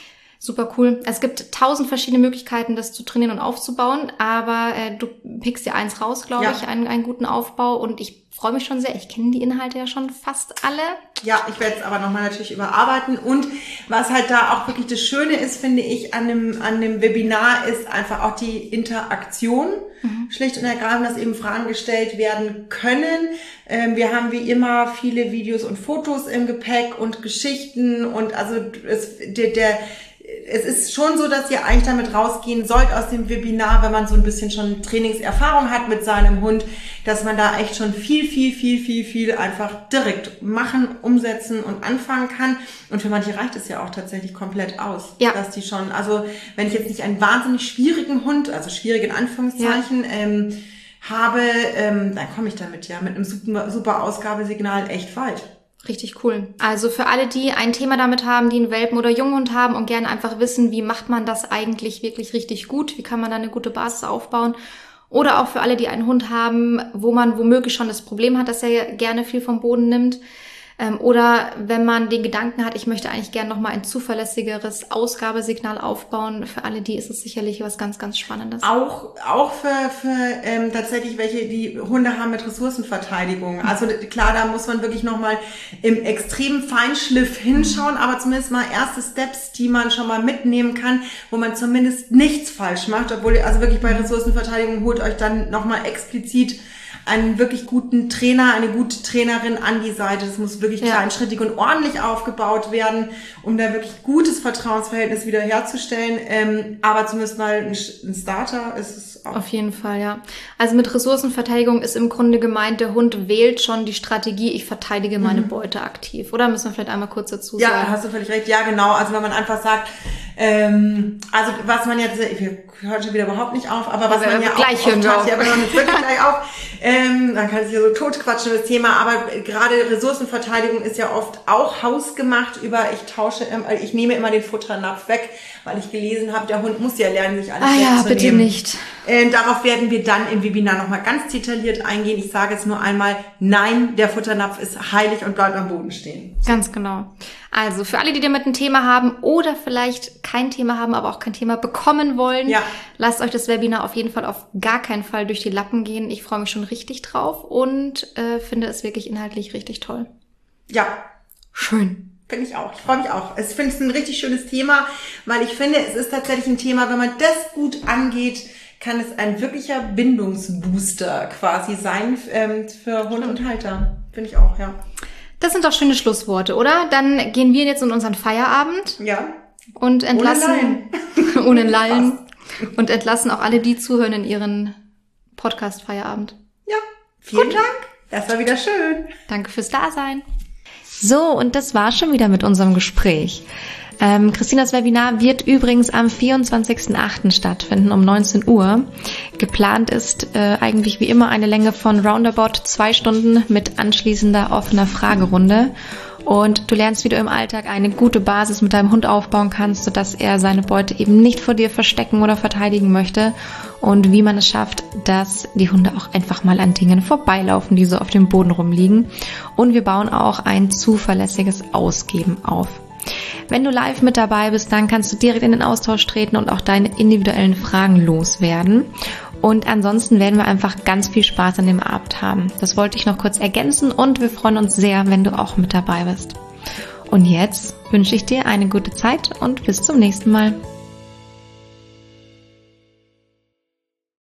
Super cool. Es gibt tausend verschiedene Möglichkeiten, das zu trainieren und aufzubauen, aber äh, du pickst dir eins raus, glaube ja. ich, einen, einen guten Aufbau und ich freue mich schon sehr. Ich kenne die Inhalte ja schon fast alle. Ja, ich werde es aber nochmal natürlich überarbeiten und was halt da auch wirklich das Schöne ist, finde ich, an dem, an dem Webinar ist einfach auch die Interaktion. Mhm. Schlicht und ergreifend, dass eben Fragen gestellt werden können. Ähm, wir haben wie immer viele Videos und Fotos im Gepäck und Geschichten und also es, der, der es ist schon so, dass ihr eigentlich damit rausgehen sollt aus dem Webinar, wenn man so ein bisschen schon Trainingserfahrung hat mit seinem Hund, dass man da echt schon viel, viel, viel, viel, viel einfach direkt machen, umsetzen und anfangen kann. Und für manche reicht es ja auch tatsächlich komplett aus. Ja. Dass die schon, also wenn ich jetzt nicht einen wahnsinnig schwierigen Hund, also schwierig in Anführungszeichen, ja. ähm, habe, ähm, dann komme ich damit ja mit einem super, super Ausgabesignal echt weit. Richtig cool. Also für alle, die ein Thema damit haben, die einen Welpen oder Junghund haben und gerne einfach wissen, wie macht man das eigentlich wirklich richtig gut, wie kann man da eine gute Basis aufbauen. Oder auch für alle, die einen Hund haben, wo man womöglich schon das Problem hat, dass er gerne viel vom Boden nimmt. Oder wenn man den Gedanken hat, ich möchte eigentlich gerne nochmal ein zuverlässigeres Ausgabesignal aufbauen. Für alle die ist es sicherlich was ganz, ganz Spannendes. Auch auch für, für ähm, tatsächlich welche, die Hunde haben mit Ressourcenverteidigung. Also klar, da muss man wirklich nochmal im extremen Feinschliff hinschauen, aber zumindest mal erste Steps, die man schon mal mitnehmen kann, wo man zumindest nichts falsch macht. Obwohl, also wirklich bei Ressourcenverteidigung holt euch dann nochmal explizit einen wirklich guten Trainer, eine gute Trainerin an die Seite. Das muss wirklich ja. kleinschrittig und ordentlich aufgebaut werden, um da wirklich gutes Vertrauensverhältnis wieder herzustellen. Ähm, aber zumindest mal ein, ein Starter ist es auch. Auf jeden Fall, ja. Also mit Ressourcenverteidigung ist im Grunde gemeint, der Hund wählt schon die Strategie, ich verteidige meine mhm. Beute aktiv. Oder müssen wir vielleicht einmal kurz dazu sagen? Ja, hast du völlig recht. Ja, genau. Also wenn man einfach sagt, ähm, also was man jetzt, wir hören schon wieder überhaupt nicht auf, aber was ja, man ja gleich auch hören wir hat, ja, aber wir hören jetzt wirklich gleich auf. Ähm, dann kann ich hier so totquatschen über das Thema, aber gerade Ressourcenverteidigung ist ja oft auch hausgemacht über, ich tausche, ich nehme immer den Futternapf weg, weil ich gelesen habe, der Hund muss ja lernen, sich alles ah, wegzunehmen. Ja, bitte nicht. Ähm, darauf werden wir dann im Webinar nochmal ganz detailliert eingehen. Ich sage jetzt nur einmal, nein, der Futternapf ist heilig und bleibt am Boden stehen. Ganz genau. Also für alle, die damit ein Thema haben oder vielleicht kein Thema haben, aber auch kein Thema bekommen wollen, ja. lasst euch das Webinar auf jeden Fall auf gar keinen Fall durch die Lappen gehen. Ich freue mich schon richtig drauf und äh, finde es wirklich inhaltlich richtig toll. Ja. Schön. Finde ich auch. Ich freue mich auch. Ich finde es ein richtig schönes Thema, weil ich finde, es ist tatsächlich ein Thema, wenn man das gut angeht, kann es ein wirklicher Bindungsbooster quasi sein ähm, für Hund und Halter. Finde ich auch, ja. Das sind doch schöne Schlussworte, oder? Dann gehen wir jetzt in unseren Feierabend. Ja. Und entlassen. Ohne Lallen. ohne Lallen. Und entlassen auch alle, die zuhören, in ihren Podcast-Feierabend. Ja. Vielen Gut. Dank. Das war wieder schön. Danke fürs Dasein. So, und das war schon wieder mit unserem Gespräch. Ähm, Christinas Webinar wird übrigens am vierundzwanzigsten achten stattfinden um neunzehn Uhr. Geplant ist äh, eigentlich wie immer eine Länge von roundabout zwei Stunden mit anschließender offener Fragerunde. Und du lernst, wie du im Alltag eine gute Basis mit deinem Hund aufbauen kannst, sodass er seine Beute eben nicht vor dir verstecken oder verteidigen möchte. Und wie man es schafft, dass die Hunde auch einfach mal an Dingen vorbeilaufen, die so auf dem Boden rumliegen. Und wir bauen auch ein zuverlässiges Ausgeben auf. Wenn du live mit dabei bist, dann kannst du direkt in den Austausch treten und auch deine individuellen Fragen loswerden. Und ansonsten werden wir einfach ganz viel Spaß an dem Abend haben. Das wollte ich noch kurz ergänzen und wir freuen uns sehr, wenn du auch mit dabei bist. Und jetzt wünsche ich dir eine gute Zeit und bis zum nächsten Mal.